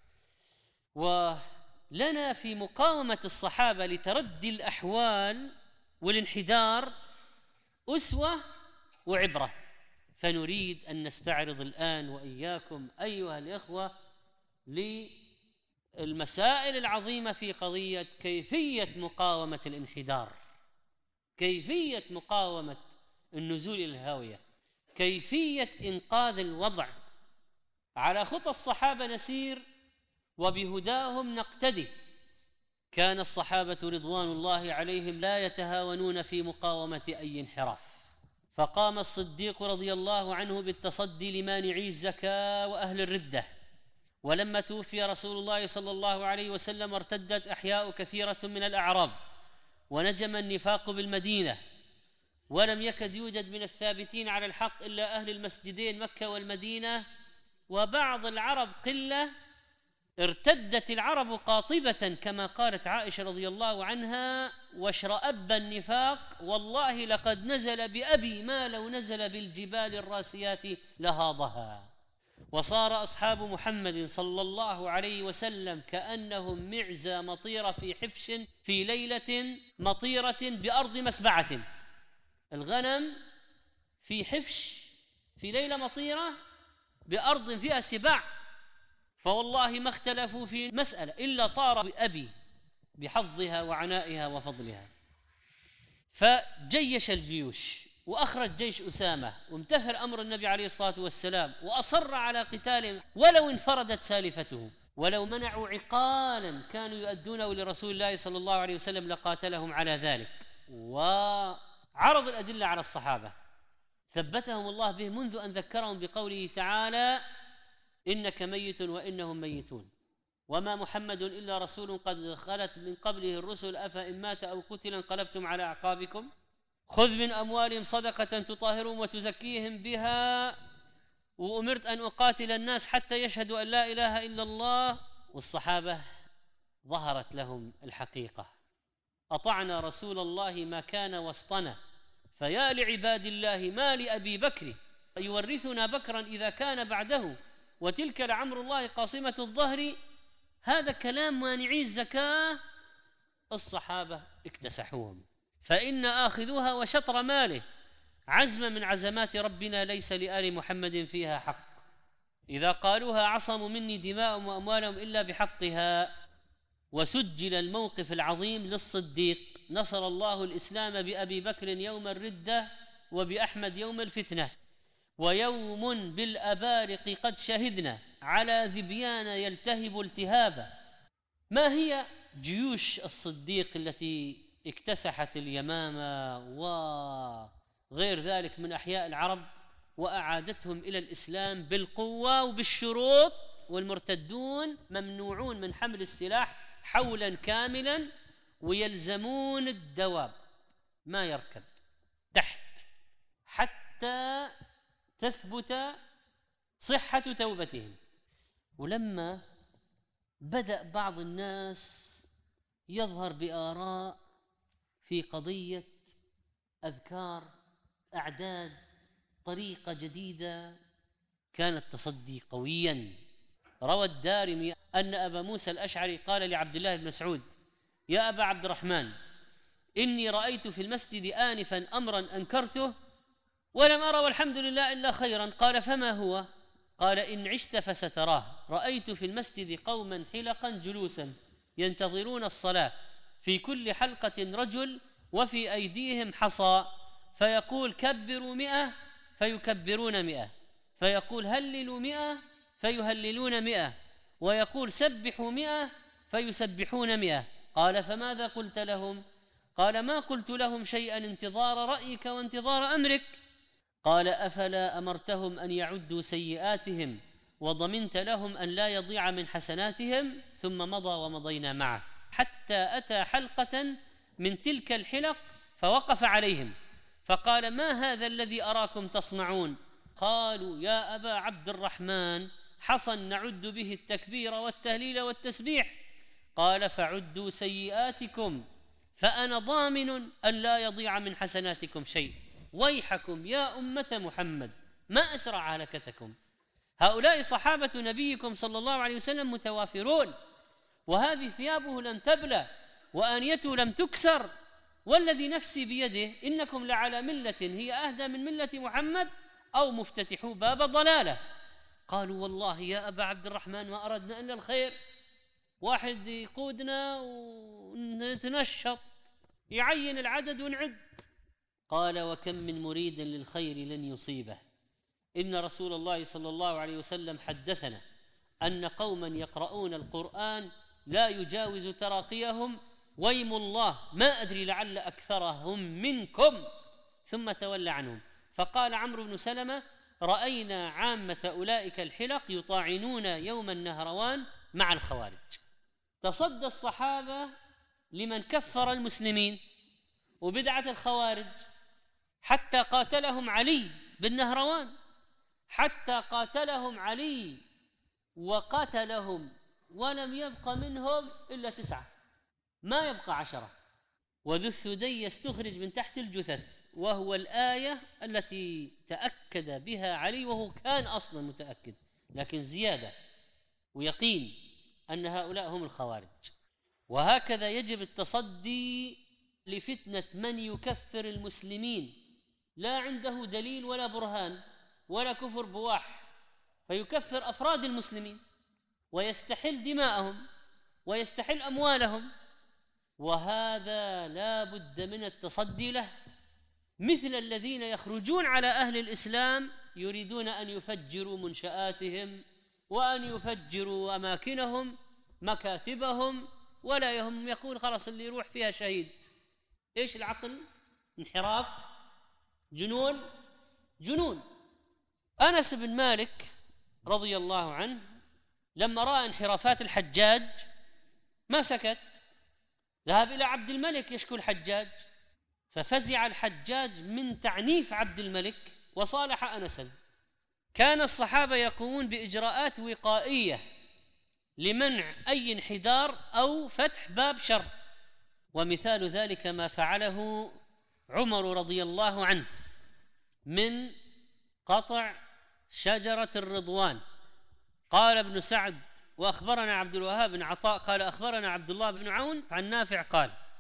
ولنا في مقاومة الصحابة لتردي الأحوال والانحدار أسوة وعبرة، فنريد أن نستعرض الآن وإياكم أيها الإخوة للمسائل العظيمة في قضية كيفية مقاومة الانحدار، كيفية مقاومة النزول إلى الهاوية، كيفية إنقاذ الوضع. على خطى الصحابة نسير وبهداهم نقتدي. كان الصحابة رضوان الله عليهم لا يتهاونون في مقاومة أي انحراف، فقام الصديق رضي الله عنه بالتصدي لمانعي الزكاة وأهل الردة. ولما توفي رسول الله صلى الله عليه وسلم ارتدت أحياء كثيرة من الأعراب ونجم النفاق بالمدينة، ولم يكد يوجد من الثابتين على الحق إلا أهل المسجدين مكة والمدينة وبعض العرب قلة. ارتدت العرب قاطبة كما قالت عائشة رضي الله عنها: واشرأب النفاق والله لقد نزل بأبي ما لو نزل بالجبال الراسيات لهاضها. وصار أصحاب محمد صلى الله عليه وسلم كأنهم معزة مطيرة في حفش في ليلة مطيرة بأرض مسبعة. الغنم في حفش في ليلة مطيرة بأرض فيها سباع، فوالله ما اختلفوا في مسألة إلا طار بأبي بحظها وعنائها وفضلها. فجيش الجيوش وأخرج جيش أسامة وامتثل أمر النبي عليه الصلاة والسلام وأصر على قتالهم ولو انفردت سالفته، ولو منعوا عقالا كانوا يؤدونه لرسول الله صلى الله عليه وسلم لقاتلهم على ذلك. وعرض الأدلة على الصحابة ثبتهم الله به منذ أن ذكرهم بقوله تعالى: إنك ميت وإنهم ميتون وما محمد إلا رسول قد خلت من قبله الرسل أفإن مات أو قتل انقلبتم على أعقابكم خذ من أموالهم صدقة تطهرهم وتزكيهم بها وأمرت أن أقاتل الناس حتى يشهدوا أن لا إله إلا الله. والصحابة ظهرت لهم الحقيقة: أطعنا رسول الله ما كان وسطنا فيا لعباد الله ما لأبي بكر يورثنا بكرا إذا كان بعده وتلك لعمر الله قاصمة الظهر. هذا كلام مانعي الزكاة الصحابة اكتسحوهم، فإن آخذوها وشطر ماله عزما من عزمات ربنا ليس لآل محمد فيها حق، إذا قالوها عصموا مني دماءهم وأموالهم إلا بحقها. وسجل الموقف العظيم للصديق، نصر الله الإسلام بأبي بكر يوم الردة وبأحمد يوم الفتنة، ويوم بالأبارق قد شهدنا على ذبيان يلتهب التهابا. ما هي جيوش الصديق التي اكتسحت اليمامة وغير ذلك من أحياء العرب وأعادتهم إلى الإسلام بالقوة وبالشروط، والمرتدون ممنوعون من حمل السلاح حولا كاملا ويلزمون الدواب ما يركب تحت حتى تثبت صحة توبتهم. ولما بدأ بعض الناس يظهر بآراء في قضية أذكار أعداد طريقة جديدة، كان التصدي قويا. روى الدارمي أن أبا موسى الأشعري قال لعبد الله بن مسعود: يا أبا عبد الرحمن، إني رأيت في المسجد آنفا أمرا أنكرته ولم أرى والحمد لله إلا خيرا. قال: فما هو؟ قال: إن عشت فستراه. رأيت في المسجد قوما حلقا جلوسا ينتظرون الصلاة، في كل حلقة رجل وفي أيديهم حصى، فيقول كبروا مئة فيكبرون مئة، فيقول هللوا مئة فيهللون مئة، ويقول سبحوا مئة فيسبحون مئة. قال: فماذا قلت لهم؟ قال: ما قلت لهم شيئا انتظار رأيك وانتظار أمرك. قال: أفلا أمرتهم أن يعدوا سيئاتهم وضمنت لهم أن لا يضيع من حسناتهم؟ ثم مضى ومضينا معه حتى أتى حلقة من تلك الحلق فوقف عليهم فقال: ما هذا الذي أراكم تصنعون؟ قالوا: يا أبا عبد الرحمن، حصى نعد به التكبير والتهليل والتسبيح. قال: فعدوا سيئاتكم فأنا ضامن أن لا يضيع من حسناتكم شيء. ويحكم يا أمة محمد، ما أسرع هلكتكم. هؤلاء صحابة نبيكم صلى الله عليه وسلم متوافرون، وهذه ثيابه لم تبلى وآنيته لم تكسر، والذي نفسي بيده إنكم لعلى ملة هي أهدى من ملة محمد أو مفتتحوا باب ضلالة. قالوا: والله يا أبا عبد الرحمن ما أردنا إلا الخير، واحد يقودنا ونتنشط يعين العدد ونعد. قال: وكم من مريد للخير لن يصيبه. إن رسول الله صلى الله عليه وسلم حدثنا أن قوما يقرؤون القرآن لا يجاوز تراقيهم، ويم الله ما أدري لعل أكثرهم منكم. ثم تولى عنهم فقال عمرو بن سلمة: رأينا عامة أولئك الحلق يطاعنون يوم النهروان مع الخوارج. تصدى الصحابة لمن كفر المسلمين وبدعة الخوارج حتى قاتلهم علي بالنهروان، حتى قاتلهم علي وقتلهم ولم يبق منهم إلا تسعة، ما يبقى عشرة. وذو الثدي يستخرج من تحت الجثث، وهو الآية التي تأكد بها علي، وهو كان أصلا متأكد لكن زيادة ويقين أن هؤلاء هم الخوارج. وهكذا يجب التصدي لفتنة من يكفر المسلمين لا عنده دليل ولا برهان ولا كفر بواح، فيكفر أفراد المسلمين ويستحل دماءهم ويستحل أموالهم، وهذا لا بد من التصدي له. مثل الذين يخرجون على أهل الإسلام يريدون أن يفجروا منشآتهم وأن يفجروا أماكنهم مكاتبهم، ولا يهم، يقول خلاص اللي يروح فيها شهيد. إيش العقل؟ انحراف، جنون جنون. أنس بن مالك رضي الله عنه لما رأى انحرافات الحجاج ما سكت، ذهب إلى عبد الملك يشكو الحجاج، ففزع الحجاج من تعنيف عبد الملك وصالح أنسا. كان الصحابة يقومون بإجراءات وقائية لمنع أي انحدار أو فتح باب شر، ومثال ذلك ما فعله عمر رضي الله عنه من قطع شجرة الرضوان. قال ابن سعد: وأخبرنا عبد الوهاب بن عطاء قال أخبرنا عبد الله بن عون عن نافع قال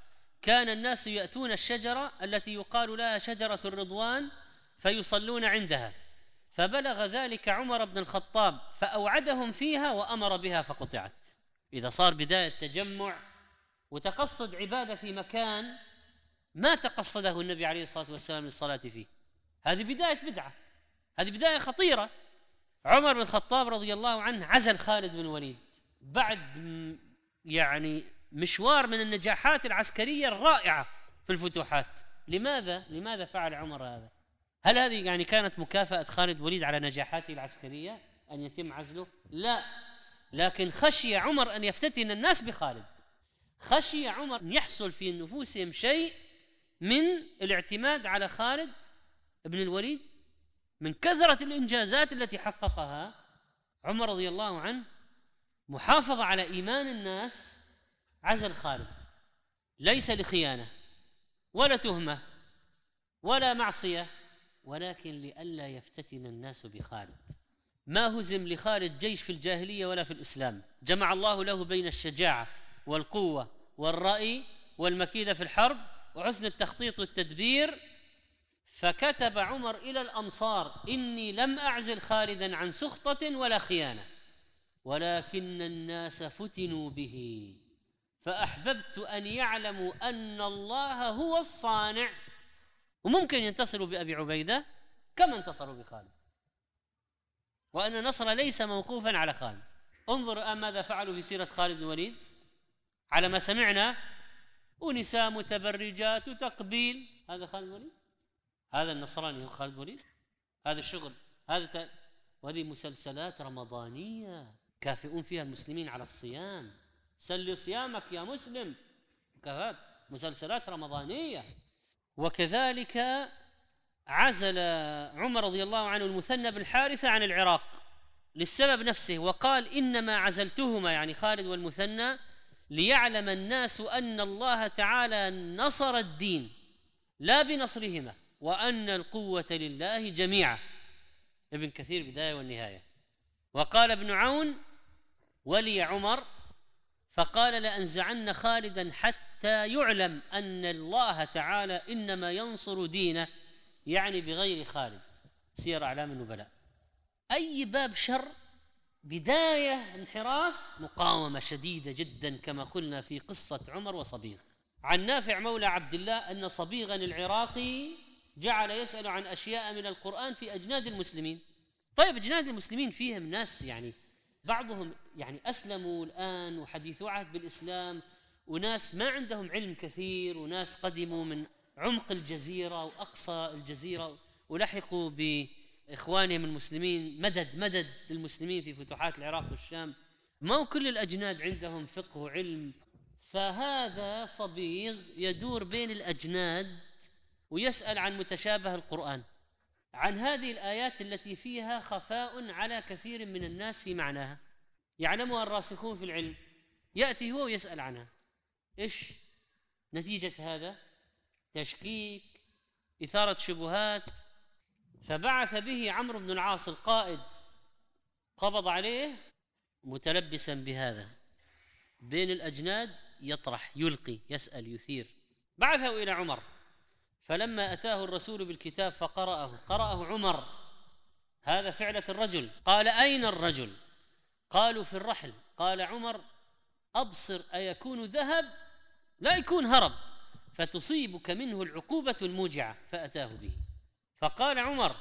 كان الناس يأتون الشجرة التي يقال لها شجرة الرضوان فيصلون عندها، فبلغ ذلك عمر بن الخطاب فأوعدهم فيها وأمر بها فقطعت. إذا صار بداية تجمع وتقصد عبادة في مكان ما تقصده النبي عليه الصلاة والسلام للصلاة فيه، هذه بداية بدعة، هذه بداية خطيرة. عمر بن الخطاب رضي الله عنه عزل خالد بن الوليد بعد يعني مشوار من النجاحات العسكرية الرائعة في الفتوحات. لماذا؟ لماذا فعل عمر هذا؟ هل هذه يعني كانت مكافأة خالد بن الوليد على نجاحاته العسكرية أن يتم عزله؟ لا، لكن خشي عمر أن يفتتن الناس بخالد، خشي عمر أن يحصل في نفوسهم شيء من الاعتماد على خالد بن الوليد من كثرة الإنجازات التي حققها عمر رضي الله عنه. محافظة على إيمان الناس، عزل خالد ليس لخيانة ولا تهمة ولا معصية، ولكن لئلا يفتتن الناس بخالد. ما هزم لخالد جيش في الجاهلية ولا في الإسلام، جمع الله له بين الشجاعة والقوة والرأي والمكيدة في الحرب وحسن التخطيط والتدبير. فكتب عمر إلى الأمصار: إني لم أعزل خالدا عن سخطة ولا خيانة، ولكن الناس فتنوا به، فأحببت أن يعلموا أن الله هو الصانع. وممكن ينتصروا بأبي عبيدة كما انتصروا بخالد، وأن النصر ليس موقوفا على خالد. انظر الآن ماذا فعلوا في سيرة خالد بن الوليد على ما سمعنا: ونساء متبرجات وتقبيل. هذا خالد بن الوليد؟ هذا النصراني هو خالد بن الوليد؟ هذا الشغل هذا ت... وهذه مسلسلات رمضانية كافئون فيها المسلمين على الصيام. سل صيامك يا مسلم، كفات مسلسلات رمضانية. وكذلك عزل عمر رضي الله عنه المثنى بن حارثة عن العراق للسبب نفسه، وقال: إنما عزلتهما يعني خالد والمثنى ليعلم الناس أن الله تعالى نصر الدين لا بنصرهما، وأن القوة لله جميعا. ابن كثير بداية والنهاية. وقال ابن عون: ولي عمر فقال: لأنزعن خالدا حتى يعلم أن الله تعالى إنما ينصر دينه، يعني بغير خالد. سير أعلام النبلاء. أي باب شر بداية انحراف مقاومة شديدة جدا، كما قلنا في قصة عمر وصبيغ. عن نافع مولى عبد الله أن صبيغا العراقي جعل يسأل عن أشياء من القرآن في أجناد المسلمين. طيب أجناد المسلمين فيهم ناس يعني بعضهم يعني أسلموا الآن وحديثوا عهد بالإسلام، وناس ما عندهم علم كثير، وناس قدموا من عمق الجزيرة وأقصى الجزيرة ولحقوا بإخوانهم المسلمين، مدد مدد للمسلمين في فتوحات العراق والشام. ما كل الأجناد عندهم فقه وعلم. فهذا صبيغ يدور بين الأجناد ويسأل عن متشابه القرآن، عن هذه الآيات التي فيها خفاء على كثير من الناس في معناها، يعلمها الراسخون في العلم. يأتي هو ويسأل عنها. إيش نتيجة هذا؟ تشكيك، إثارة شبهات. فبعث به عمرو بن العاص القائد، قبض عليه متلبسا بهذا بين الأجناد، يطرح يلقي يسأل يثير. بعثه إلى عمر، فلما أتاه الرسول بالكتاب فقرأه قرأه عمر. هذا فعلة الرجل. قال: أين الرجل؟ قالوا: في الرحل. قال عمر: أبصر أيكون ذهب؟ لا يكون هرب، فتصيبك منه العقوبة الموجعة. فأتاه به. فقال عمر: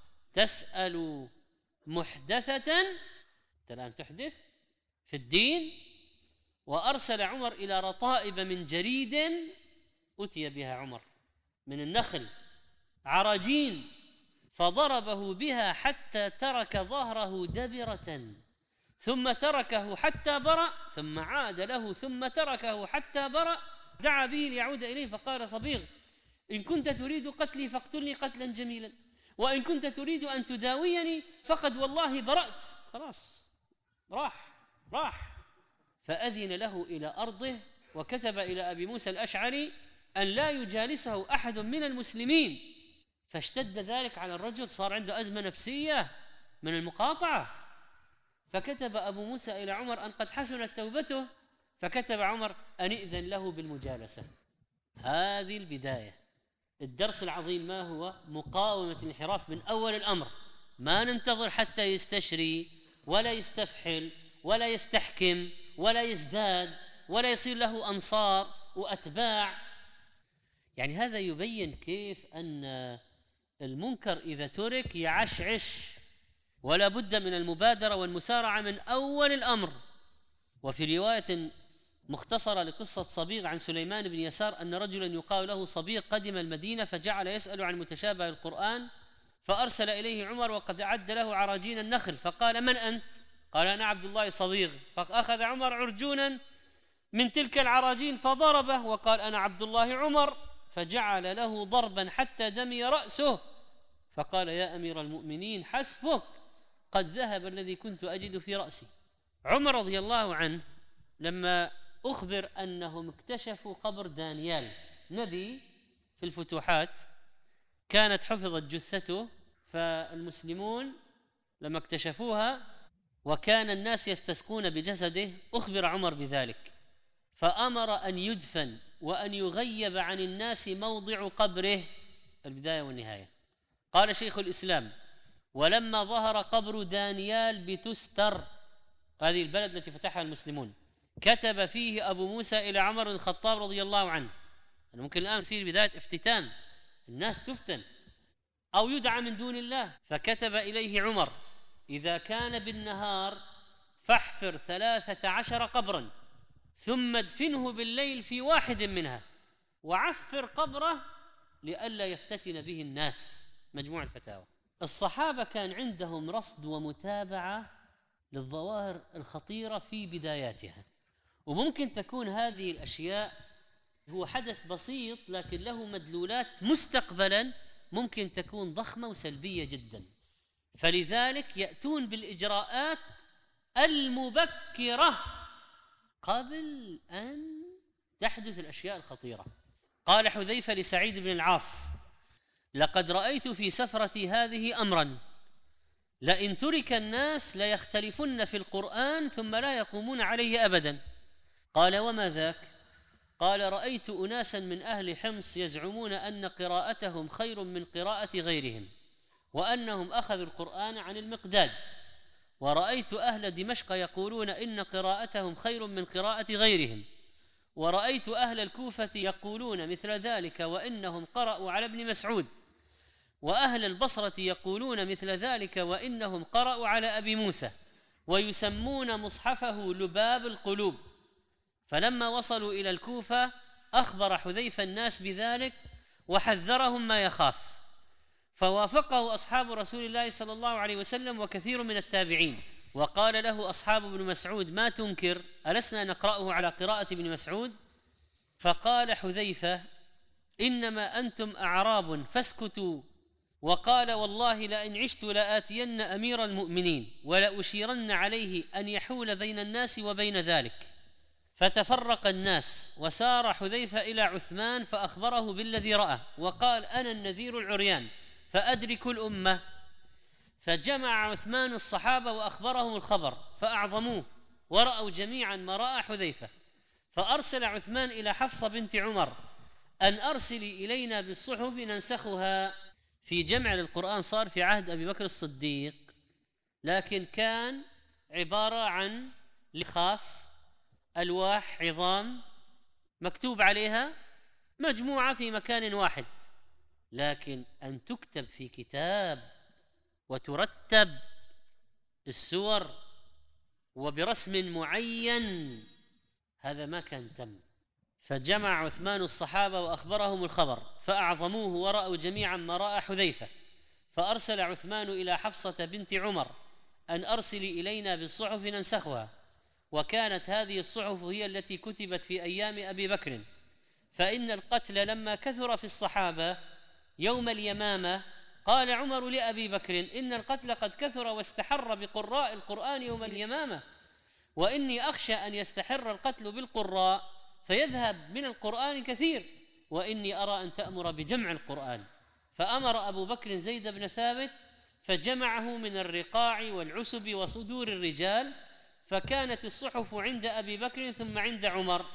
تسأل محدثة؟ أنت الآن تحدث في الدين؟ وأرسل عمر إلى رطائب من جريد أتي بها عمر من النخل، عراجين، فضربه بها حتى ترك ظهره دبرة، ثم تركه حتى برأ، ثم عاد له ثم تركه حتى برأ. دعا به ليعود إليه، فقال صبيغ: إن كنت تريد قتلي فاقتلني قتلا جميلا، وإن كنت تريد أن تداويني فقد والله برأت. خلاص راح راح. فأذن له إلى أرضه، وكتب إلى أبي موسى الأشعري أن لا يجالسه أحد من المسلمين. فاشتد ذلك على الرجل، صار عنده أزمة نفسية من المقاطعة. فكتب أبو موسى إلى عمر أن قد حسنت توبته، فكتب عمر أن ائذن له بالمجالسة. هذه البداية. الدرس العظيم ما هو؟ مقاومة الانحراف من أول الأمر، ما ننتظر حتى يستشري ولا يستفحل ولا يستحكم ولا يزداد ولا يصير له أنصار وأتباع. يعني هذا يبين كيف أن المنكر إذا ترك يعشعش، ولا بد من المبادرة والمسارعة من أول الأمر. وفي رواية مختصرة لقصة صبيغ عن سليمان بن يسار أن رجلا يقال له صبيغ قدم المدينة فجعل يسأل عن متشابه القرآن، فأرسل إليه عمر وقد أعد له عراجين النخل، فقال: من أنت؟ قال: أنا عبد الله صبيغ. فأخذ عمر عرجونا من تلك العراجين فضربه وقال: أنا عبد الله عمر، فجعل له ضربا حتى دمي رأسه، فقال: يا أمير المؤمنين حسبك، قد ذهب الذي كنت أجد في رأسي. عمر رضي الله عنه لما أخبر أنهم اكتشفوا قبر دانيال نبي في الفتوحات، كانت حفظت جثته، فالمسلمون لما اكتشفوها وكان الناس يستسقون بجسده أخبر عمر بذلك، فأمر أن يدفن وأن يغيب عن الناس موضع قبره. البداية والنهاية. قال شيخ الإسلام: ولما ظهر قبر دانيال بتستر، هذه البلد التي فتحها المسلمون، كتب فيه أبو موسى إلى عمر بن الخطاب رضي الله عنه. ممكن الآن يصير بداية افتتان، الناس تفتن أو يدعى من دون الله، فكتب إليه عمر: إذا كان بالنهار فاحفر ثلاثة عشر قبرا ثم ادفنه بالليل في واحد منها وعفر قبره لئلا يفتتن به الناس. مجموع الفتاوى. الصحابة كان عندهم رصد ومتابعة للظواهر الخطيرة في بداياتها، وممكن تكون هذه الأشياء هو حدث بسيط لكن له مدلولات مستقبلا ممكن تكون ضخمة وسلبية جدا، فلذلك يأتون بالإجراءات المبكرة قبل أن تحدث الأشياء الخطيرة. قال حذيفة لسعيد بن العاص: لقد رأيت في سفرتي هذه أمرا لئن ترك الناس ليختلفن في القرآن ثم لا يقومون عليه أبدا. قال: وما ذاك؟ قال: رأيت أناسا من أهل حمص يزعمون أن قراءتهم خير من قراءة غيرهم، وأنهم أخذوا القرآن عن المقداد، ورأيت أهل دمشق يقولون إن قراءتهم خير من قراءة غيرهم، ورأيت أهل الكوفة يقولون مثل ذلك وإنهم قرأوا على ابن مسعود، وأهل البصرة يقولون مثل ذلك وإنهم قرأوا على أبي موسى، ويسمون مصحفه لباب القلوب. فلما وصلوا إلى الكوفة أخبر حذيفة الناس بذلك وحذرهم ما يخاف، فوافقه أصحاب رسول الله صلى الله عليه وسلم وكثير من التابعين، وقال له أصحاب ابن مسعود: ما تنكر؟ ألسنا نقرأه على قراءة ابن مسعود؟ فقال حذيفة: إنما أنتم أعراب فاسكتوا. وقال: والله لئن عشت لآتين أمير المؤمنين ولأشيرن عليه أن يحول بين الناس وبين ذلك. فتفرق الناس وسار حذيفة إلى عثمان فأخبره بالذي رأى، وقال: أنا النذير العريان فأدرك الأمة. فجمع عثمان الصحابة وأخبرهم الخبر فأعظموه ورأوا جميعا ما رأى حذيفة، فأرسل عثمان إلى حفصة بنت عمر أن أرسلي إلينا بالصحف ننسخها. في جمع للقرآن صار في عهد أبي بكر الصديق، لكن كان عبارة عن لخاف، ألواح عظام مكتوب عليها مجموعة في مكان واحد، لكن أن تكتب في كتاب وترتب السور وبرسم معين هذا ما كان تم. فجمع عثمان الصحابة وأخبرهم الخبر فأعظموه ورأوا جميعا ما رأى حذيفة، فأرسل عثمان إلى حفصة بنت عمر أن أرسلي إلينا بالصحف ننسخها، وكانت هذه الصحف هي التي كتبت في أيام أبي بكر، فإن القتل لما كثر في الصحابة يوم اليمامة قال عمر لأبي بكر: إن القتل قد كثر واستحر بقراء القرآن يوم اليمامة، وإني أخشى أن يستحر القتل بالقراء فيذهب من القرآن كثير، وإني أرى أن تأمر بجمع القرآن. فأمر أبو بكر زيد بن ثابت فجمعه من الرقاع والعسب وصدور الرجال، فكانت الصحف عند أبي بكر ثم عند عمر،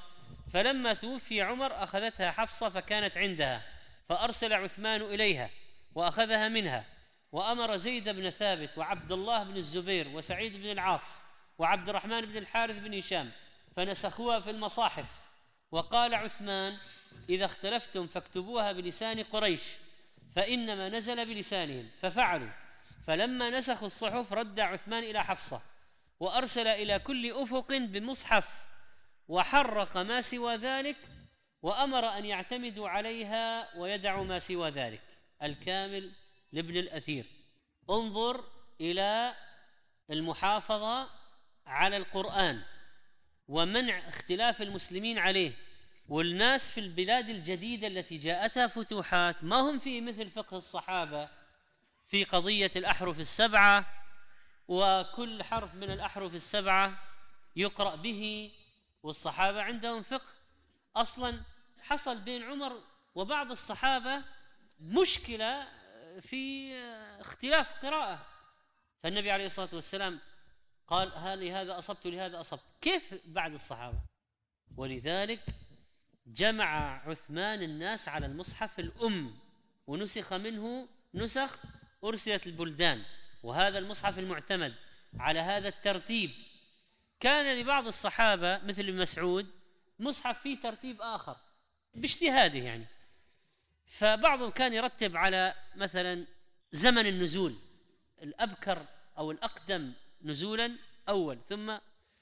فلما توفي عمر أخذتها حفصة فكانت عندها، فأرسل عثمان إليها وأخذها منها، وأمر زيد بن ثابت وعبد الله بن الزبير وسعيد بن العاص وعبد الرحمن بن الحارث بن هشام فنسخوها في المصاحف. وقال عثمان: إذا اختلفتم فاكتبوها بلسان قريش فإنما نزل بلسانهم، ففعلوا. فلما نسخوا الصحف رد عثمان إلى حفصة وأرسل إلى كل أفق بمصحف وحرق ما سوى ذلك، وأمر أن يعتمدوا عليها ويدعوا ما سوى ذلك. الكامل لابن الأثير. انظر إلى المحافظة على القرآن ومنع اختلاف المسلمين عليه. والناس في البلاد الجديدة التي جاءتها فتوحات ما هم في مثل فقه الصحابة في قضية الأحرف السبعة، وكل حرف من الأحرف السبعة يقرأ به، والصحابة عندهم فقه. أصلا حصل بين عمر وبعض الصحابة مشكلة في اختلاف قراءة، فالنبي عليه الصلاة والسلام قال: هل لهذا أصبت لهذا أصبت، كيف بعد الصحابة؟ ولذلك جمع عثمان الناس على المصحف الأم ونسخ منه نسخ أرسلت البلدان، وهذا المصحف المعتمد على هذا الترتيب. كان لبعض الصحابة مثل ابن مسعود مصحف فيه ترتيب آخر باجتهاده يعني، فبعضهم كان يرتب على مثلا زمن النزول، الأبكر أو الأقدم نزولا أول، ثم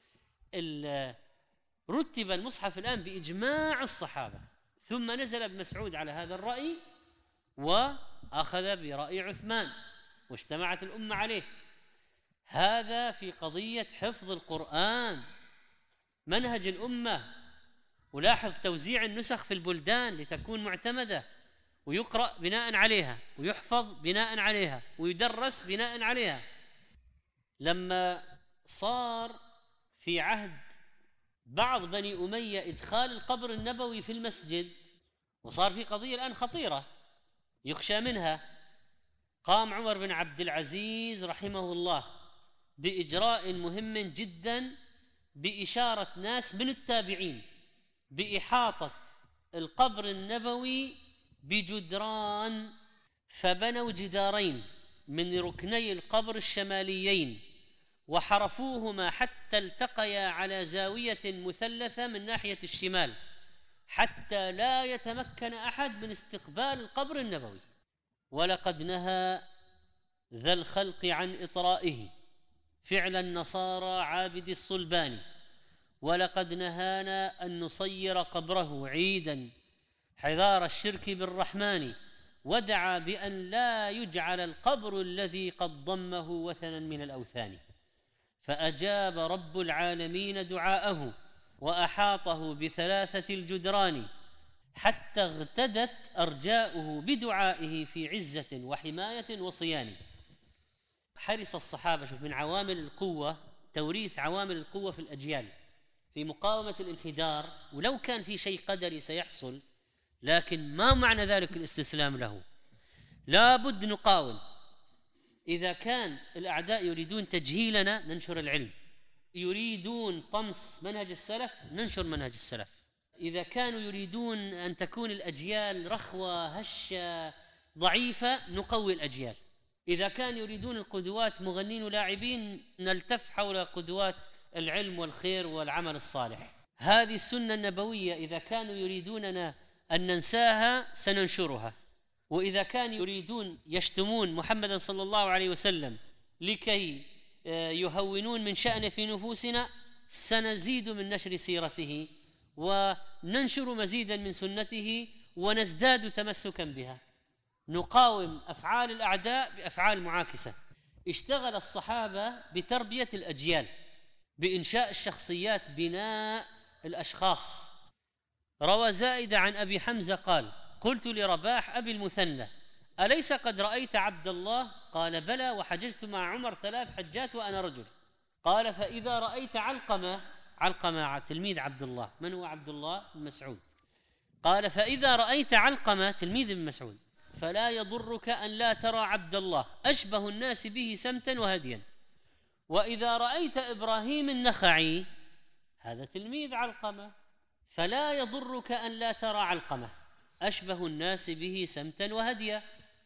رتب المصحف الآن بإجماع الصحابة، ثم نزل ابن مسعود على هذا الرأي وأخذ برأي عثمان واجتمعت الأمة عليه. هذا في قضية حفظ القرآن منهج الأمة. ولاحظ توزيع النسخ في البلدان لتكون معتمدة ويقرأ بناء عليها ويحفظ بناء عليها ويدرس بناء عليها. لما صار في عهد بعض بني أمية إدخال القبر النبوي في المسجد، وصار في قضية الآن خطيرة يخشى منها، قام عمر بن عبد العزيز رحمه الله بإجراء مهم جدا بإشارة ناس من التابعين بإحاطة القبر النبوي بجدران، فبنوا جدارين من ركني القبر الشماليين وحرفوهما حتى التقيا على زاوية مثلثة من ناحية الشمال حتى لا يتمكن أحد من استقبال القبر النبوي. ولقد نهى ذا الخلق عن إطرائه فعل النصارى عابد الصلبان، ولقد نهانا أن نصير قبره عيدا حذار الشرك بالرحمن، ودعا بأن لا يجعل القبر الذي قد ضمه وثنا من الأوثان. فأجاب رب العالمين دعاءه وأحاطه بثلاثة الجدران حتى اغتدت أرجاؤه بدعائه في عزة وحماية وصيان. حرص الصحابة، شوف من عوامل القوة توريث عوامل القوة في الأجيال في مقاومة الانحدار، ولو كان في شيء قدري سيحصل لكن ما معنى ذلك الاستسلام له، لا بد نقاوم. إذا كان الأعداء يريدون تجهيلنا ننشر العلم، يريدون طمس منهج السلف ننشر منهج السلف، إذا كانوا يريدون أن تكون الأجيال رخوة هشة ضعيفة نقوي الأجيال، إذا كانوا يريدون القدوات مغنين ولاعبين نلتف حول قدوات العلم والخير والعمل الصالح. هذه السنة النبوية إذا كانوا يريدوننا أن ننساها سننشرها، وإذا كانوا يريدون يشتمون محمد صلى الله عليه وسلم لكي يهونون من شأنه في نفوسنا سنزيد من نشر سيرته وننشر مزيدا من سنته ونزداد تمسكا بها. نقاوم أفعال الأعداء بأفعال معاكسة. اشتغل الصحابة بتربية الأجيال، بإنشاء الشخصيات، بناء الأشخاص. روى زائدة عن أبي حمزة قال: قلت لرباح أبي المثنى: أليس قد رأيت عبد الله؟ قال: بلى، وحججت مع عمر ثلاث حجات وأنا رجل. قال: فإذا رأيت علقمة، علقمة تلميذ عبد الله. من هو عبد الله؟ بن مسعود. قال: فإذا رأيت علقمة تلميذ ابن مسعود فلا يضرك أن لا ترى عبد الله، أشبه الناس به سمتا وهديا. وإذا رأيت إبراهيم النخعي، هذا تلميذ علقمة، فلا يضرك أن لا ترى علقمة أشبه الناس به سمتا وهديا.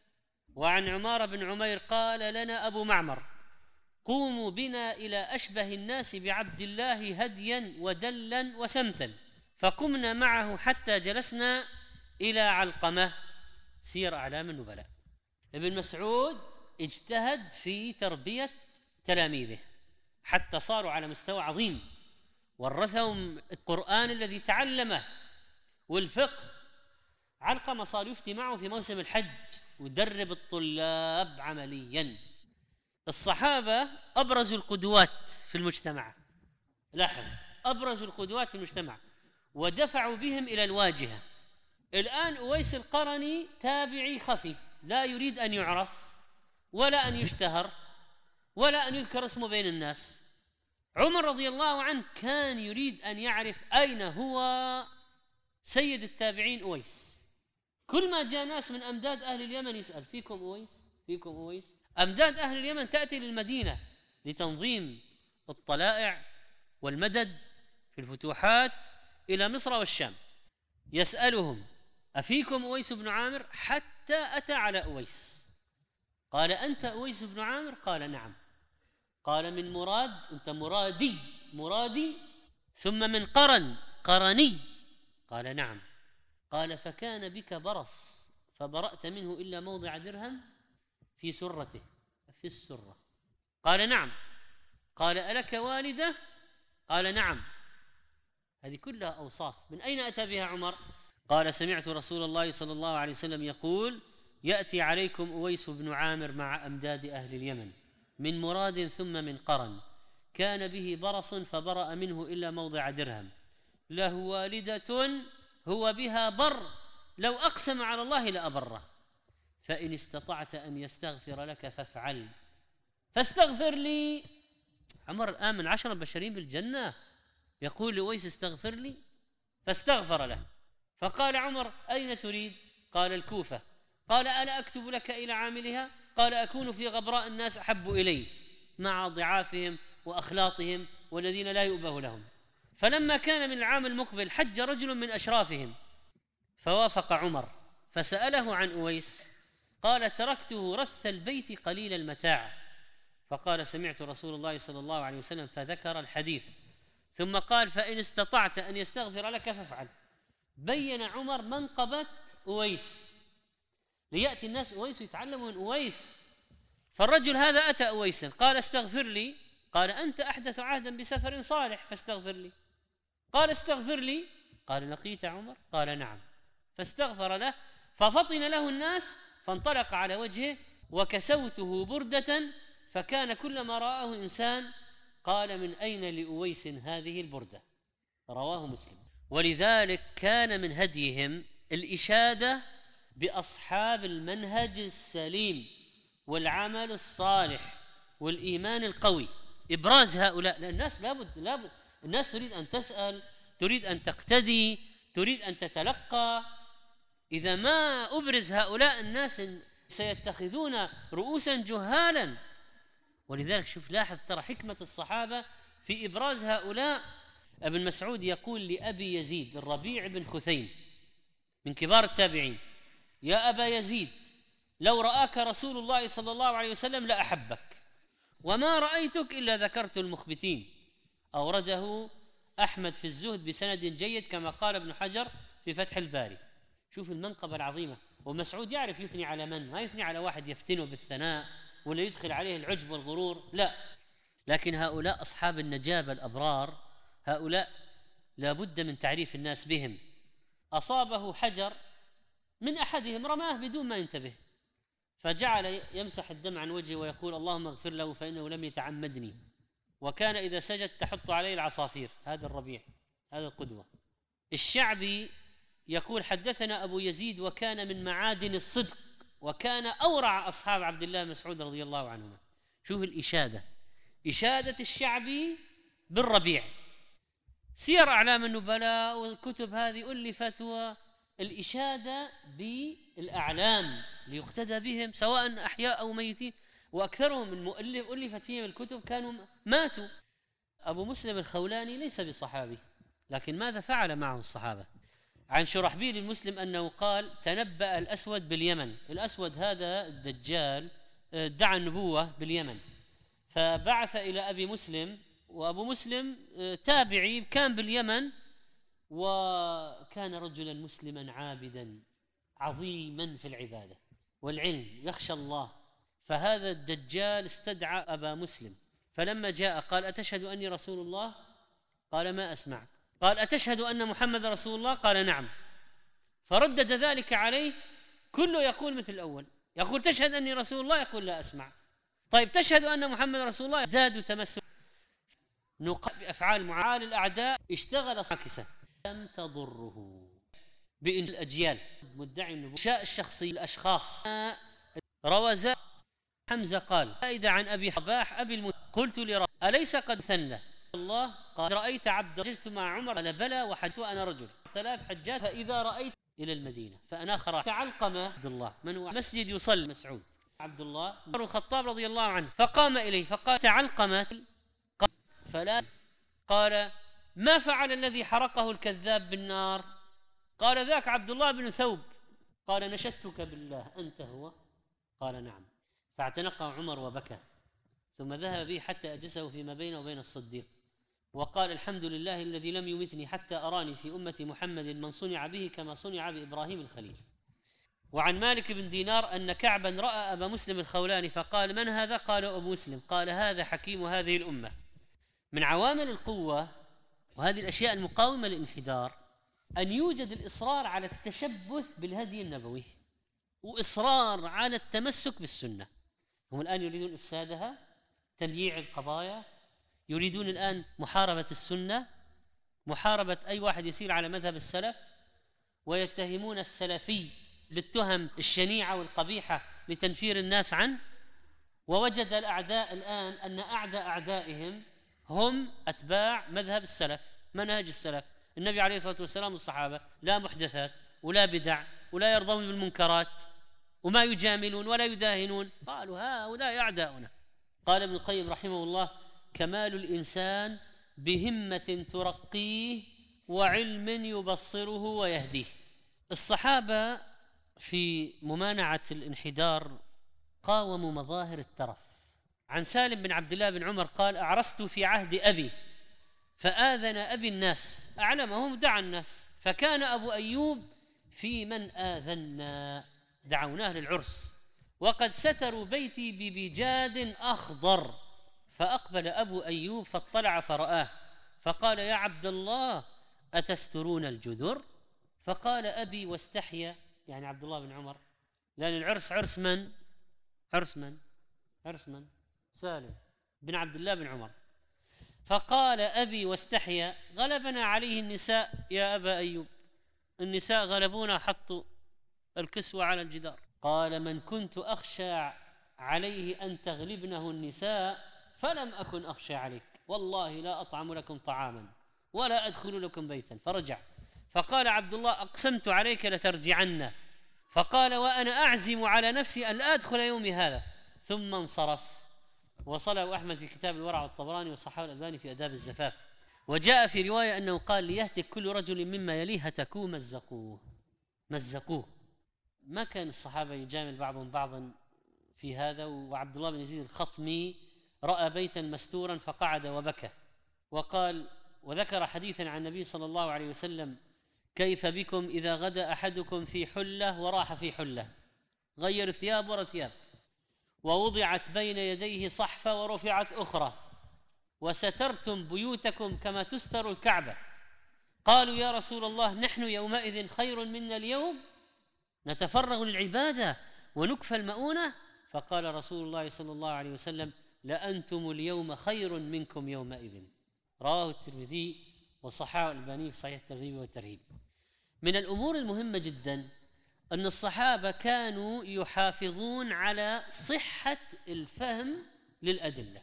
وعن عمار بن عمير قال لنا أبو معمر: قوموا بنا إلى أشبه الناس بعبد الله هديا ودلا وسمتا، فقمنا معه حتى جلسنا إلى علقمة. سير أعلام النبلاء. ابن مسعود اجتهد في تربية تلاميذه حتى صاروا على مستوى عظيم، ورثهم القرآن الذي تعلمه والفقه. علقمة صار يفتي معه في موسم الحج ويدرب الطلاب عمليا. الصحابة أبرز القدوات في المجتمع، لاحظ، أبرز القدوات في المجتمع ودفعوا بهم إلى الواجهة. الآن أويس القرني تابعي خفي لا يريد أن يعرف ولا أن يشتهر ولا أن يذكر اسمه بين الناس. عمر رضي الله عنه كان يريد أن يعرف أين هو سيد التابعين أويس. كل ما جاء ناس من أمداد أهل اليمن يسأل: فيكم أويس؟ فيكم أويس؟ أمداد أهل اليمن تأتي للمدينة لتنظيم الطلائع والمدد في الفتوحات إلى مصر والشام، يسألهم: أفيكم أويس بن عامر؟ حتى أتى على أويس قال: أنت أويس بن عامر؟ قال: نعم. قال: من مراد؟ أنت مرادي مرادي؟ ثم من قرن قرني؟ قال: نعم. قال: فكان بك برص فبرأت منه إلا موضع درهم في سرته في السرة؟ قال: نعم. قال: ألك والدة؟ قال: نعم. هذه كلها أوصاف، من أين أتى بها عمر؟ قال: سمعت رسول الله صلى الله عليه وسلم يقول: يأتي عليكم أويس بن عامر مع أمداد أهل اليمن من مراد ثم من قرن، كان به برص فبرأ منه إلا موضع درهم، له والدة هو بها بر، لو أقسم على الله لأبره، فإن استطعت أن يستغفر لك فافعل، فاستغفر لي. عمر الآن من عشرة بشرين بالجنة يقول لأويس: استغفر لي، فاستغفر له. فقال عمر: أين تريد؟ قال: الكوفة. قال: ألا أكتب لك إلى عاملها؟ قال: أكون في غبراء الناس أحب إلي مع ضعافهم وأخلاطهم والذين لا يؤبه لهم. فلما كان من العام المقبل حج رجل من أشرافهم فوافق عمر فسأله عن أويس، قال: تركته رث البيت قليل المتاع. فقال: سمعت رسول الله صلى الله عليه وسلم، فذكر الحديث، ثم قال: فإن استطعت أن يستغفر لك فافعل. بين عمر منقبة أويس ليأتي الناس أويس ويتعلموا من أويس. فالرجل هذا أتى أويسا قال: استغفر لي. قال: أنت أحدث عهدا بسفر صالح فاستغفر لي. قال: استغفر لي. قال: لقيت عمر؟ قال: نعم. فاستغفر له، ففطن له الناس فانطلق على وجهه وكسوته بردة، فكان كلما رآه إنسان قال: من أين لأويس هذه البردة؟ رواه مسلم. ولذلك كان من هديهم الإشادة بأصحاب المنهج السليم والعمل الصالح والإيمان القوي، إبراز هؤلاء. لأن الناس لابد لابد الناس تريد أن تسأل، تريد أن تقتدي، تريد أن تتلقى. إذا ما أبرز هؤلاء الناس سيتخذون رؤوسا جهالا. ولذلك شوف، لاحظ ترى حكمة الصحابة في إبراز هؤلاء. ابن مسعود يقول لأبي يزيد الربيع بن خثيم من كبار التابعين: يا أبا يزيد، لو رآك رسول الله صلى الله عليه وسلم لأحبك، وما رأيتك إلا ذكرت المخبتين. أورده أحمد في الزهد بسند جيد كما قال ابن حجر في فتح الباري. شوف المنقبة العظيمة. ومسعود يعرف يثني على من، ما يثني على واحد يفتنه بالثناء ولا يدخل عليه العجب والغرور، لا. لكن هؤلاء أصحاب النجابة الأبرار، هؤلاء لا بد من تعريف الناس بهم. أصابه حجر من أحدهم رماه بدون ما ينتبه، فجعل يمسح الدم عن وجهه ويقول: اللهم اغفر له فإنه لم يتعمدني. وكان إذا سجد تحط عليه العصافير. هذا الربيع، هذا القدوة. الشعبي يقول: حدثنا أبو يزيد وكان من معادن الصدق، وكان أورع أصحاب عبد الله مسعود رضي الله عنهما. شوف الإشادة، إشادة الشعبي بالربيع. سير أعلام النبلاء والكتب هذه ألفت، والإشادة بالأعلام ليقتدى بهم سواء أحياء أو ميتين، وأكثرهم المؤلف ألفت فيهم الكتب كانوا ماتوا. أبو مسلم الخولاني ليس بصحابي، لكن ماذا فعل معه الصحابة؟ عن شرحبيل المسلم أنه قال: تنبأ الأسود باليمن. الأسود هذا الدجال ادعى النبوة باليمن، فبعث إلى أبي مسلم، وأبو مسلم تابعي كان باليمن، وكان رجلا مسلما عابدا عظيما في العبادة والعلم، يخشى الله. فهذا الدجال استدعى أبا مسلم، فلما جاء قال: أتشهد أني رسول الله؟ قال: ما أسمع. قال: أتشهد أن محمد رسول الله؟ قال: نعم. فردد ذلك عليه، كله يقول مثل الأول، يقول: تشهد أني رسول الله؟ يقول: لا أسمع. طيب تشهد أن محمد رسول الله؟ ازدادوا تمسك. نقابل بأفعال معال الأعداء، اشتغل معاكسة لم تضره بإن الأجيال مدعي النبوة شاء الشخصي الأشخاص. روزاء حمزة قال: فائدة عن أبي حباح أبي المت... قلت لرب: أليس قد ثنى الله؟ قال: رأيت عبد حجت مع عمر؟ قال: بلى وحجت أنا رجل ثلاث حجات، فإذا رأيت إلى المدينة فأنا خرج. تعلقم عبد الله، من هو مسجد يصلي مسعود عبد الله عمر الخطاب رضي الله عنه، فقام إليه فقال: تعلقمت؟ فلا. قال: ما فعل الذي حرقه الكذاب بالنار؟ قال: ذاك عبد الله بن ثوب. قال: نشدتك بالله أنت هو؟ قال: نعم. فاعتنقه عمر وبكى، ثم ذهب به حتى أجلسه فيما بينه وبين الصديق، وقال: الحمد لله الذي لم يمتني حتى أراني في أمة محمد من صنع به كما صنع بإبراهيم الخليل. وعن مالك بن دينار أن كعبا رأى أبا مسلم الخولاني فقال: من هذا؟ قال: أبو مسلم. قال: هذا حكيم هذه الأمة. من عوامل القوة وهذه الأشياء المقاومة للانحدار أن يوجد الإصرار على التشبث بالهدي النبوي، وإصرار على التمسك بالسنة. هم الآن يريدون إفسادها، تمييع القضايا، يريدون الآن محاربة السنة، محاربة أي واحد يسير على مذهب السلف، ويتهمون السلفي بالتهم الشنيعة والقبيحة لتنفير الناس عنه. ووجد الأعداء الآن أن أعداء أعدائهم هم أتباع مذهب السلف، منهج السلف، النبي عليه الصلاة والسلام والصحابة، لا محدثات ولا بدع ولا يرضون بالمنكرات وما يجاملون ولا يداهنون. قالوا: هؤلاء أعداؤنا. قال ابن القيم رحمه الله: كمال الإنسان بهمة ترقيه وعلم يبصره ويهديه. الصحابة في ممانعة الانحدار قاوموا مظاهر الترف. عن سالم بن عبد الله بن عمر قال: أعرست في عهد أبي فآذن أبي الناس، أعلمهم دعا الناس، فكان أبو أيوب في من آذنا، دعوناه للعرس، وقد ستروا بيتي ببجاد أخضر، فأقبل أبو أيوب فاطلع فرآه، فقال: يا عبد الله أتسترون الجدر؟ فقال أبي واستحيا، يعني عبد الله بن عمر، لأن العرس عرس من؟ عرس من؟ عرس من؟ سالم بن عبد الله بن عمر. فقال أبي واستحيا: غلبنا عليه النساء يا أبا أيوب، النساء غلبونا، حطوا الكسوة على الجدار. قال: من كنت أخشى عليه أن تغلبنه النساء فلم أكن أخشى عليك، والله لا أطعم لكم طعاما ولا أدخل لكم بيتا. فرجع. فقال عبد الله: أقسمت عليك لترجعن. فقال: وأنا أعزم على نفسي أن لا أدخل يومي هذا. ثم انصرف. وصله أحمد في كتاب الورع والطبراني وصححه الألباني في آداب الزفاف. وجاء في رواية أنه قال: ليهتك كل رجل مما يليه هتكوه مزقوه مزقوه. ما كان الصحابة يجامل بعضهم بعضا في هذا. وعبد الله بن يزيد الخطمي رأى بيتا مستورا فقعد وبكى، وقال وذكر حديثا عن النبي صلى الله عليه وسلم: كيف بكم إذا غدا أحدكم في حلة وراح في حلة، غير ثياب ورا ثياب، ووضعت بين يديه صحفة ورفعت أخرى، وسترتم بيوتكم كما تستر الكعبة. قالوا: يا رسول الله نحن يومئذ خير منا اليوم، نتفرغ للعبادة ونكفى المؤونة. فقال رسول الله صلى الله عليه وسلم: لأنتم اليوم خير منكم يومئذ. رواه الترمذي وصححه الألباني في صحيح الترغيب والترهيب. من الأمور المهمة جدا أن الصحابة كانوا يحافظون على صحة الفهم للأدلة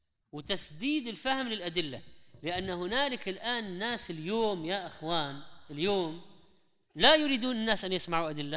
وتسديد الفهم للأدلة، لأن هنالك الآن ناس اليوم يا أخوان اليوم لا يريدون الناس أن يسمعوا أدلة،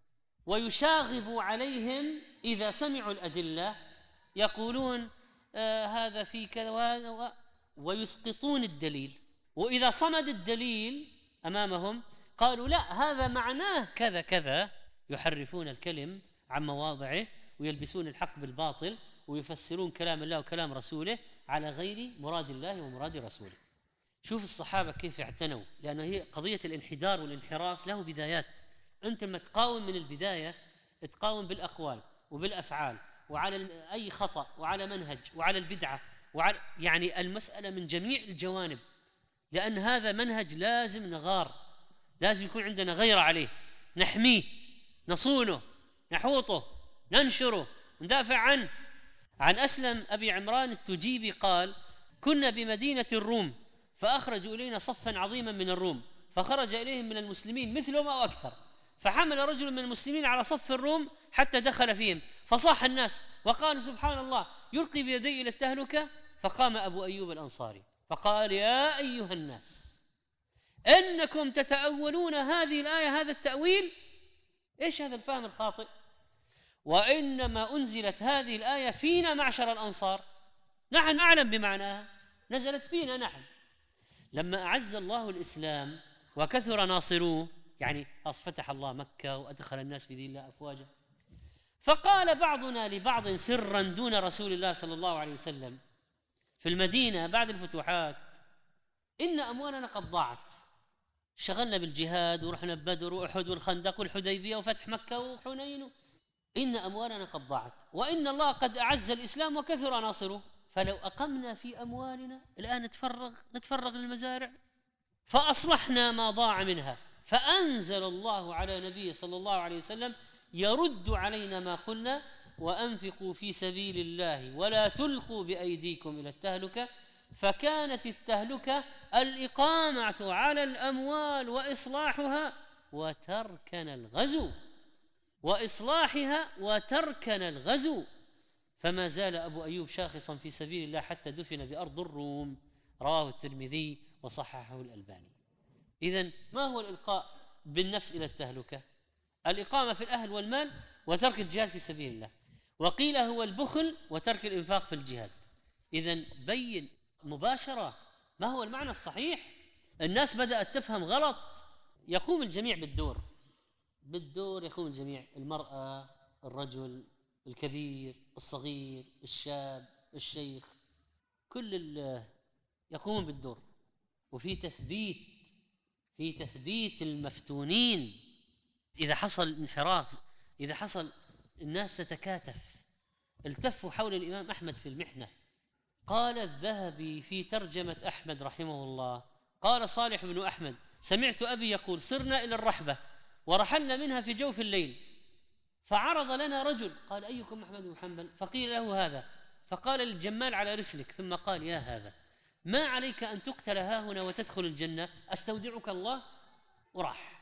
ويشاغب عليهم إذا سمعوا الأدلة يقولون آه هذا في كذا وهذا، ويسقطون الدليل وإذا صمد الدليل أمامهم قالوا لا هذا معناه كذا كذا، يحرفون الكلم عن مواضعه ويلبسون الحق بالباطل ويفسرون كلام الله وكلام رسوله على غير مراد الله ومراد رسوله. شوف الصحابة كيف اعتنوا، لأنه هي قضية الانحدار والانحراف له بدايات. أنت لما تقاوم من البداية تقاوم بالأقوال وبالأفعال وعلى أي خطأ وعلى منهج وعلى البدعة وعلى يعني المسألة من جميع الجوانب، لأن هذا منهج لازم نغار، لازم يكون عندنا غيرة عليه، نحميه، نصونه، نحوطه، ننشره، ندافع عنه. عن أسلم أبي عمران التجيبي قال: كنا بمدينة الروم فأخرجوا إلينا صفا عظيما من الروم، فخرج إليهم من المسلمين مثلهم أو أكثر، فحمل رجل من المسلمين على صف الروم حتى دخل فيهم، فصاح الناس وقالوا: سبحان الله يلقي بيديه إلى التهلكة. فقام أبو أيوب الأنصاري فقال: يا أيها الناس إنكم تتأولون هذه الآية هذا التأويل. إيش هذا الفهم الخاطئ؟ وإنما أنزلت هذه الآية فينا معشر الأنصار، نحن أعلم بمعناها، نزلت فينا نحن. لما أعز الله الإسلام وكثر ناصروه، يعني فتح الله مكة وأدخل الناس في دين الله أفواجا، فقال بعضنا لبعض سرا دون رسول الله صلى الله عليه وسلم في المدينة بعد الفتوحات: إن أموالنا قد ضاعت، شغلنا بالجهاد ورحنا ببدر وأحد والخندق والحديبية وفتح مكة وحنين، إن أموالنا قد ضاعت وإن الله قد أعز الإسلام وكثر ناصره، فلو أقمنا في أموالنا الآن نتفرغ نتفرغ للمزارع فأصلحنا ما ضاع منها. فأنزل الله على نبيه صلى الله عليه وسلم يرد علينا ما قلنا: وأنفقوا في سبيل الله ولا تلقوا بأيديكم إلى التهلكة. فكانت التهلكة الإقامة على الأموال وإصلاحها وتركنا الغزو وإصلاحها وتركنا الغزو. فما زال أبو أيوب شاخصا في سبيل الله حتى دفن بأرض الروم، رواه الترمذي وصححه الألباني. إذن ما هو الإلقاء بالنفس إلى التهلكة؟ الإقامة في الأهل والمال وترك الجهاد في سبيل الله، وقيل هو البخل وترك الإنفاق في الجهاد. إذن بين مباشرة ما هو المعنى الصحيح. الناس بدأت تفهم غلط. يقوم الجميع بالدور، بالدور يقوم الجميع، المرأة، الرجل، الكبير، الصغير، الشاب، الشيخ، كل يقوم بالدور. وفي تثبيت في تثبيت المفتونين. إذا حصل انحراف، إذا حصل الناس تتكاتف، التفوا حول الإمام أحمد في المحنة. قال الذهبي في ترجمة أحمد رحمه الله: قال صالح بن أحمد: سمعت أبي يقول: صرنا إلى الرحبة ورحلنا منها في جوف الليل، فعرض لنا رجل، قال: أيكم أحمد بن حنبل؟ فقيل له هذا، فقال للجمال: على رسلك. ثم قال: يا هذا، ما عليك أن تقتل هاهنا وتدخل الجنة، أستودعك الله. وراح.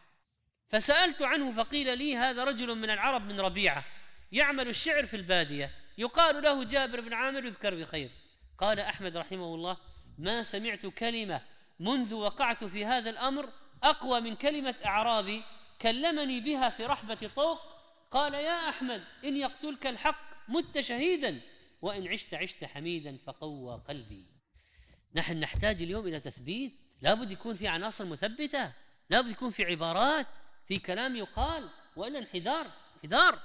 فسألت عنه فقيل لي: هذا رجل من العرب من ربيعة يعمل الشعر في البادية، يقال له جابر بن عامر، يذكر بخير. قال أحمد رحمه الله: ما سمعت كلمة منذ وقعت في هذا الأمر أقوى من كلمة أعرابي كلمني بها في رحبة طوق، قال: يا أحمد، إن يقتلك الحق مت شهيدا، وإن عشت عشت حميدا فقوى قلبي. نحن نحتاج اليوم إلى تثبيت، لابد يكون في عناصر مثبتة، لابد يكون في عبارات، في كلام يقال، وإلا انحدار. انحدار.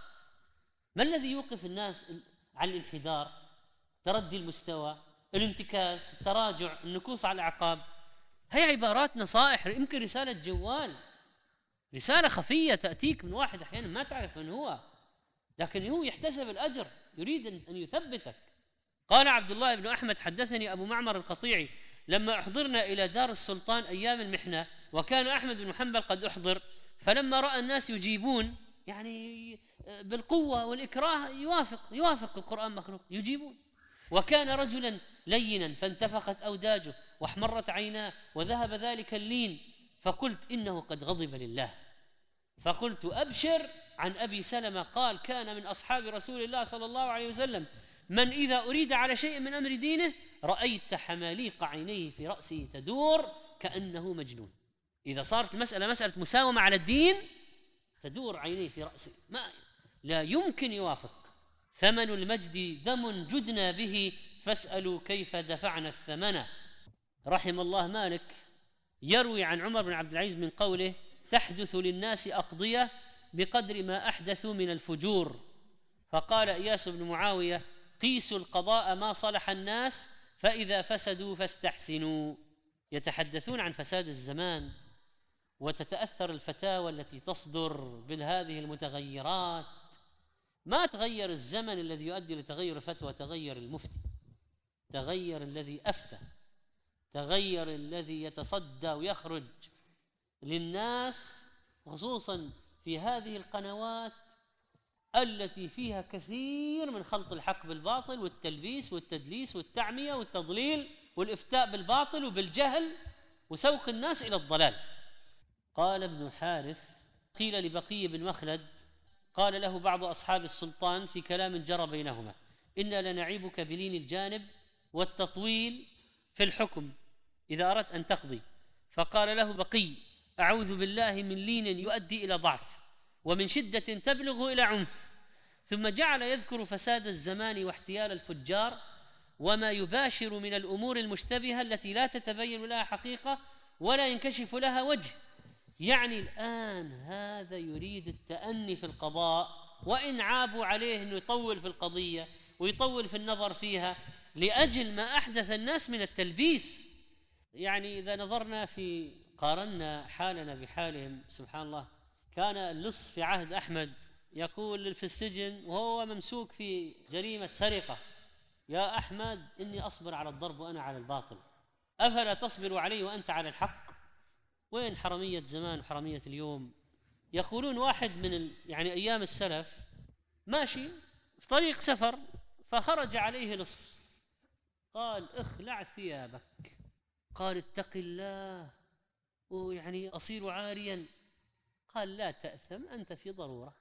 ما الذي يوقف الناس عن الانحدار؟ تردي المستوى، الانتكاس، التراجع، النكوص على الأعقاب. هي عبارات نصائح، يمكن رسالة جوال، رسالة خفية تأتيك من واحد أحيانا ما تعرف من هو، لكن هو يحتسب الأجر، يريد أن يثبتك. قال عبد الله بن أحمد: حدثني أبو معمر القطيعي لما أحضرنا إلى دار السلطان أيام المحنة، وكان أحمد بن حنبل قد أحضر، فلما رأى الناس يجيبون يعني بالقوة والإكراه يوافق يوافق القرآن مخلوق، يجيبون. وكان رجلا لينا فانتفخت أوداجه واحمرت عيناه وذهب ذلك اللين، فقلت: إنه قد غضب لله. فقلت: أبشر. عن أبي سلمة قال: كان من أصحاب رسول الله صلى الله عليه وسلم من إذا أريد على شيء من أمر دينه رأيت حماليق عينيه في رأسه تدور كأنه مجنون. إذا صارت المسألة مسألة مساومة على الدين تدور عينيه في رأسه، ما لا يمكن يوافق. ثمن المجد دم جدنا به فاسألوا كيف دفعنا الثمن. رحم الله مالك يروي عن عمر بن عبد العزيز من قوله: تحدث للناس أقضية بقدر ما أحدثوا من الفجور. فقال إياس بن معاوية: قيسوا القضاء ما صلح الناس، فإذا فسدوا فاستحسنوا. يتحدثون عن فساد الزمان، وتتأثر الفتاوى التي تصدر بهذه المتغيرات. ما تغير الزمن الذي يؤدي لتغير الفتوى، تغير المفتي، تغير الذي أفتى، تغير الذي يتصدى ويخرج للناس، خصوصا في هذه القنوات التي فيها كثير من خلط الحق بالباطل والتلبيس والتدليس والتعمية والتضليل والإفتاء بالباطل وبالجهل وسوق الناس إلى الضلال. قال ابن الحارث: قيل لبقي بن مخلد، قال له بعض أصحاب السلطان في كلام جرى بينهما: إنا لنعيبك بلين الجانب والتطويل في الحكم إذا أردت أن تقضي. فقال له بقي: أعوذ بالله من لين يؤدي إلى ضعف، ومن شدة تبلغ إلى عنف. ثم جعل يذكر فساد الزمان واحتيال الفجار وما يباشر من الأمور المشتبهة التي لا تتبين لها حقيقة ولا ينكشف لها وجه. يعني الآن هذا يريد التأني في القضاء، وإن عابوا عليه أنه يطول في القضية ويطول في النظر فيها لأجل ما أحدث الناس من التلبيس. يعني إذا نظرنا في قارنا حالنا بحالهم، سبحان الله، كان اللص في عهد أحمد يقول في السجن وهو ممسوك في جريمة سرقة: يا أحمد، إني أصبر على الضرب وأنا على الباطل، أفلا تصبر علي وأنت على الحق؟ وين حرمية زمان وحرمية اليوم؟ يقولون واحد من ال... يعني أيام السلف ماشي في طريق سفر، فخرج عليه لص، قال: اخلع ثيابك. قال: اتق الله، ويعني أصير عاريا. قال: لا تأثم، أنت في ضرورة.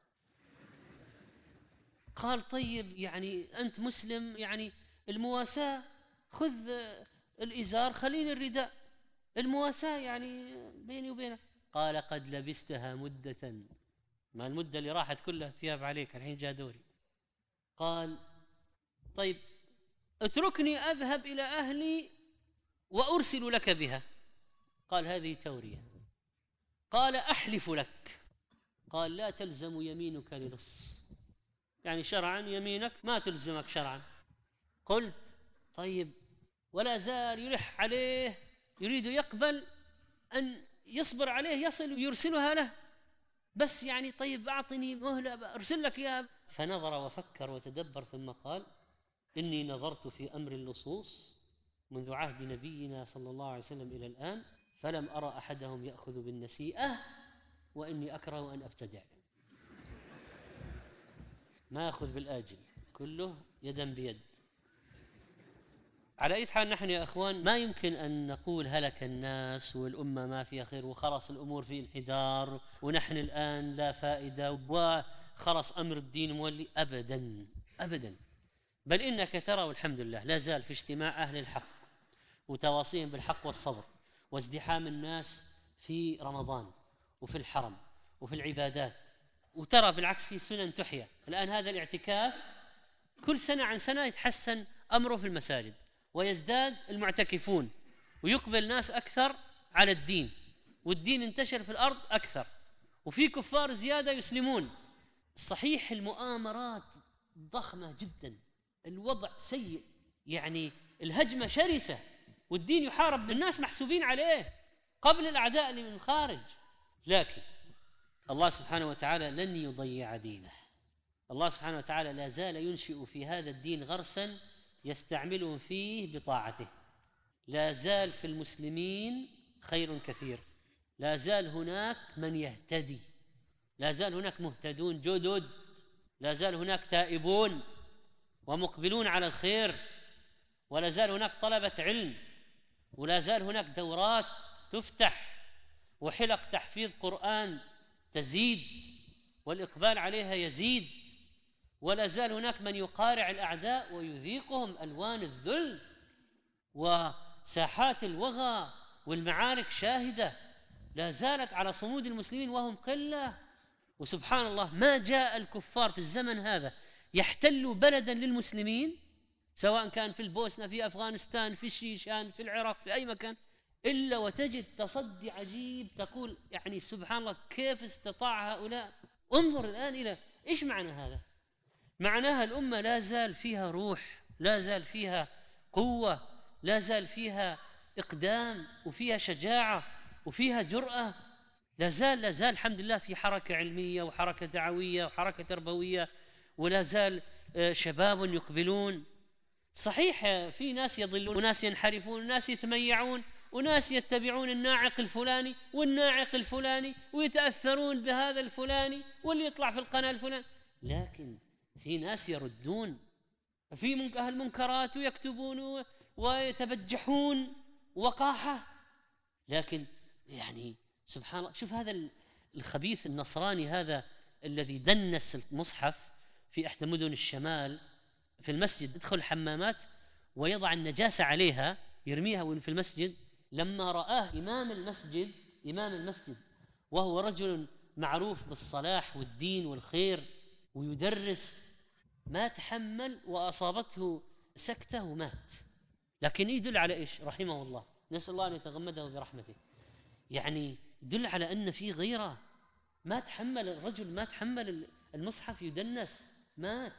قال: طيب يعني أنت مسلم، يعني المواساة، خذ الإزار خليني الرداء، المواساة يعني بيني وبينك. قال: قد لبستها مدة، ما المدة اللي راحت كلها ثياب عليك، الحين جاء دوري. قال: طيب اتركني أذهب إلى أهلي وأرسل لك بها. قال: هذه تورية. قال: أحلف لك. قال: لا تلزم يمينك للص، يعني شرعا يمينك ما تلزمك شرعا. قلت: طيب. ولا زال يلح عليه، يريد يقبل أن يصبر عليه، يصل ويرسلها له، بس يعني طيب أعطني مهلة أرسل لك إياها. فنظر وفكر وتدبر ثم قال: إني نظرت في أمر اللصوص منذ عهد نبينا صلى الله عليه وسلم إلى الآن، فلم أرى أحدهم يأخذ بالنسيئة، وإني أكره أن أبتدع. ما يأخذ بالآجل، كله يدا بيد. على أي حال، نحن يا أخوان ما يمكن أن نقول هلك الناس والأمة ما فيها خير وخلص الأمور في انحدار ونحن الآن لا فائدة وخلص أمر الدين مولي. أبدا أبدا، بل إنك ترى والحمد لله لا زال في اجتماع أهل الحق وتواصيهم بالحق والصبر وازدحام الناس في رمضان وفي الحرم وفي العبادات، وترى بالعكس في سنن تحيا. الآن هذا الاعتكاف كل سنة عن سنة يتحسن أمره في المساجد، ويزداد المعتكفون، ويقبل ناس أكثر على الدين، والدين انتشر في الأرض أكثر، وفي كفار زيادة يسلمون. صحيح المؤامرات ضخمة جدا، الوضع سيء، يعني الهجمة شرسة، والدين يحارب، الناس محسوبين عليه قبل الأعداء اللي من الخارج. لكن الله سبحانه وتعالى لن يضيع دينه. الله سبحانه وتعالى لا زال ينشئ في هذا الدين غرسا يستعملهم فيه بطاعته. لا زال في المسلمين خير كثير، لا زال هناك من يهتدي، لا زال هناك مهتدون جدد، لا زال هناك تائبون ومقبلون على الخير، ولا زال هناك طلبة علم، ولا زال هناك دورات تفتح وحلق تحفيظ قرآن تزيد والإقبال عليها يزيد، ولا زال هناك من يقارع الأعداء ويذيقهم ألوان الذل، وساحات الوغى والمعارك شاهدة لا زالت على صمود المسلمين وهم قلة. وسبحان الله ما جاء الكفار في الزمن هذا يحتلوا بلدا للمسلمين، سواء كان في البوسنة، في أفغانستان، في الشيشان، في العراق، في أي مكان، إلا وتجد تصدي عجيب، تقول يعني سبحان الله كيف استطاع هؤلاء. انظر الآن إلى إيش معنى هذا. معناها الأمة لا زال فيها روح، لا زال فيها قوة، لا زال فيها إقدام وفيها شجاعة وفيها جرأة، لا زال لا زال الحمد لله في حركة علمية وحركة دعوية وحركة تربوية، ولا زال شباب يقبلون. صحيح في ناس يضلون وناس ينحرفون وناس يتميعون وناس يتبعون الناعق الفلاني والناعق الفلاني ويتأثرون بهذا الفلاني واللي يطلع في القناة الفلاني، لكن في ناس يردون، في أهل منكرات ويكتبون ويتبجحون وقاحة. لكن يعني سبحان الله، شوف هذا الخبيث النصراني هذا الذي دنس المصحف في إحدى مدن الشمال في المسجد، يدخل الحمامات ويضع النجاسة عليها يرميها في المسجد. لما رآه إمام المسجد إمام المسجد وهو رجل معروف بالصلاح والدين والخير ويدرس، ما تحمل وأصابته سكتة ومات. لكن يدل على إيش؟ رحمه الله، نسأل الله أن يتغمده برحمته. يعني يدل على أن في غيرة، ما تحمل الرجل، ما تحمل المصحف يدنس، مات.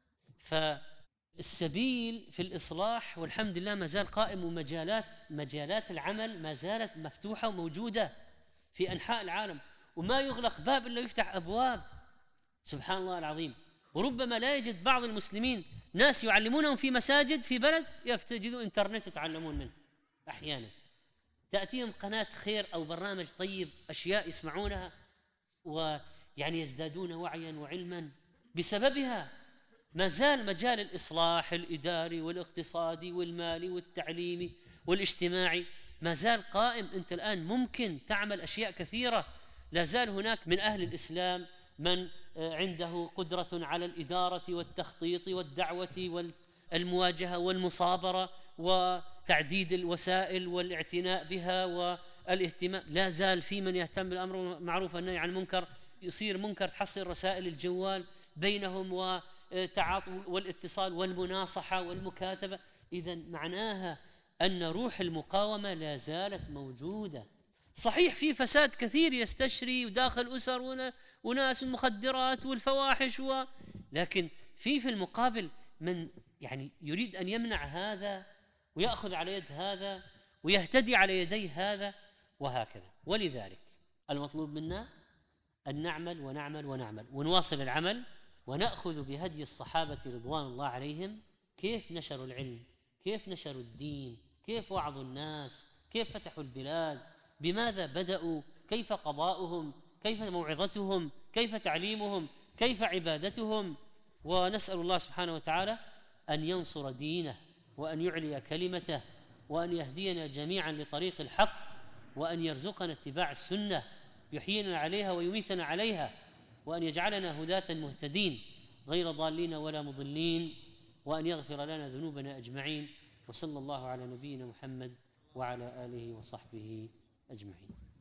فالسبيل في الإصلاح والحمد لله ما زال قائم، ومجالات مجالات العمل ما زالت مفتوحة وموجودة في أنحاء العالم، وما يغلق باب إلا يفتح أبواب. سبحان الله العظيم. وربما لا يجد بعض المسلمين ناس يعلمونهم في مساجد في بلد، يفتقدوا إنترنت يتعلمون منه. أحيانا تأتيهم قناة خير أو برنامج طيب، أشياء يسمعونها ويعني يزدادون وعيا وعلما بسببها. ما زال مجال الإصلاح الإداري والاقتصادي والمالي والتعليمي والاجتماعي ما زال قائم. أنت الآن ممكن تعمل أشياء كثيرة. لا زال هناك من أهل الإسلام من عنده قدرة على الإدارة والتخطيط والدعوة والمواجهة والمصابرة وتعديد الوسائل والاعتناء بها والاهتمام. لا زال في من يهتم بالأمر المعروف والنهي عن المنكر، يصير منكر تحصل رسائل الجوال بينهم وتعاطي والاتصال والمناصحة والمكاتبة. إذن معناها أن روح المقاومة لا زالت موجودة. صحيح في فساد كثير يستشري وداخل أسر وناس المخدرات والفواحش و... لكن في في المقابل من يعني يريد أن يمنع هذا ويأخذ على يد هذا ويهتدي على يدي هذا وهكذا. ولذلك المطلوب منا أن نعمل ونعمل ونعمل ونواصل العمل ونأخذ بهدي الصحابة رضوان الله عليهم، كيف نشروا العلم، كيف نشروا الدين، كيف وعظوا الناس، كيف فتحوا البلاد، بماذا بدأوا، كيف قضاؤهم، كيف موعظتهم، كيف تعليمهم، كيف عبادتهم. ونسأل الله سبحانه وتعالى أن ينصر دينه وأن يعلي كلمته وأن يهدينا جميعا لطريق الحق وأن يرزقنا اتباع السنة يحيينا عليها ويميتنا عليها، وأن يجعلنا هداة مهتدين غير ضالين ولا مضلين، وأن يغفر لنا ذنوبنا أجمعين. وصلى الله على نبينا محمد وعلى آله وصحبه أجمعين.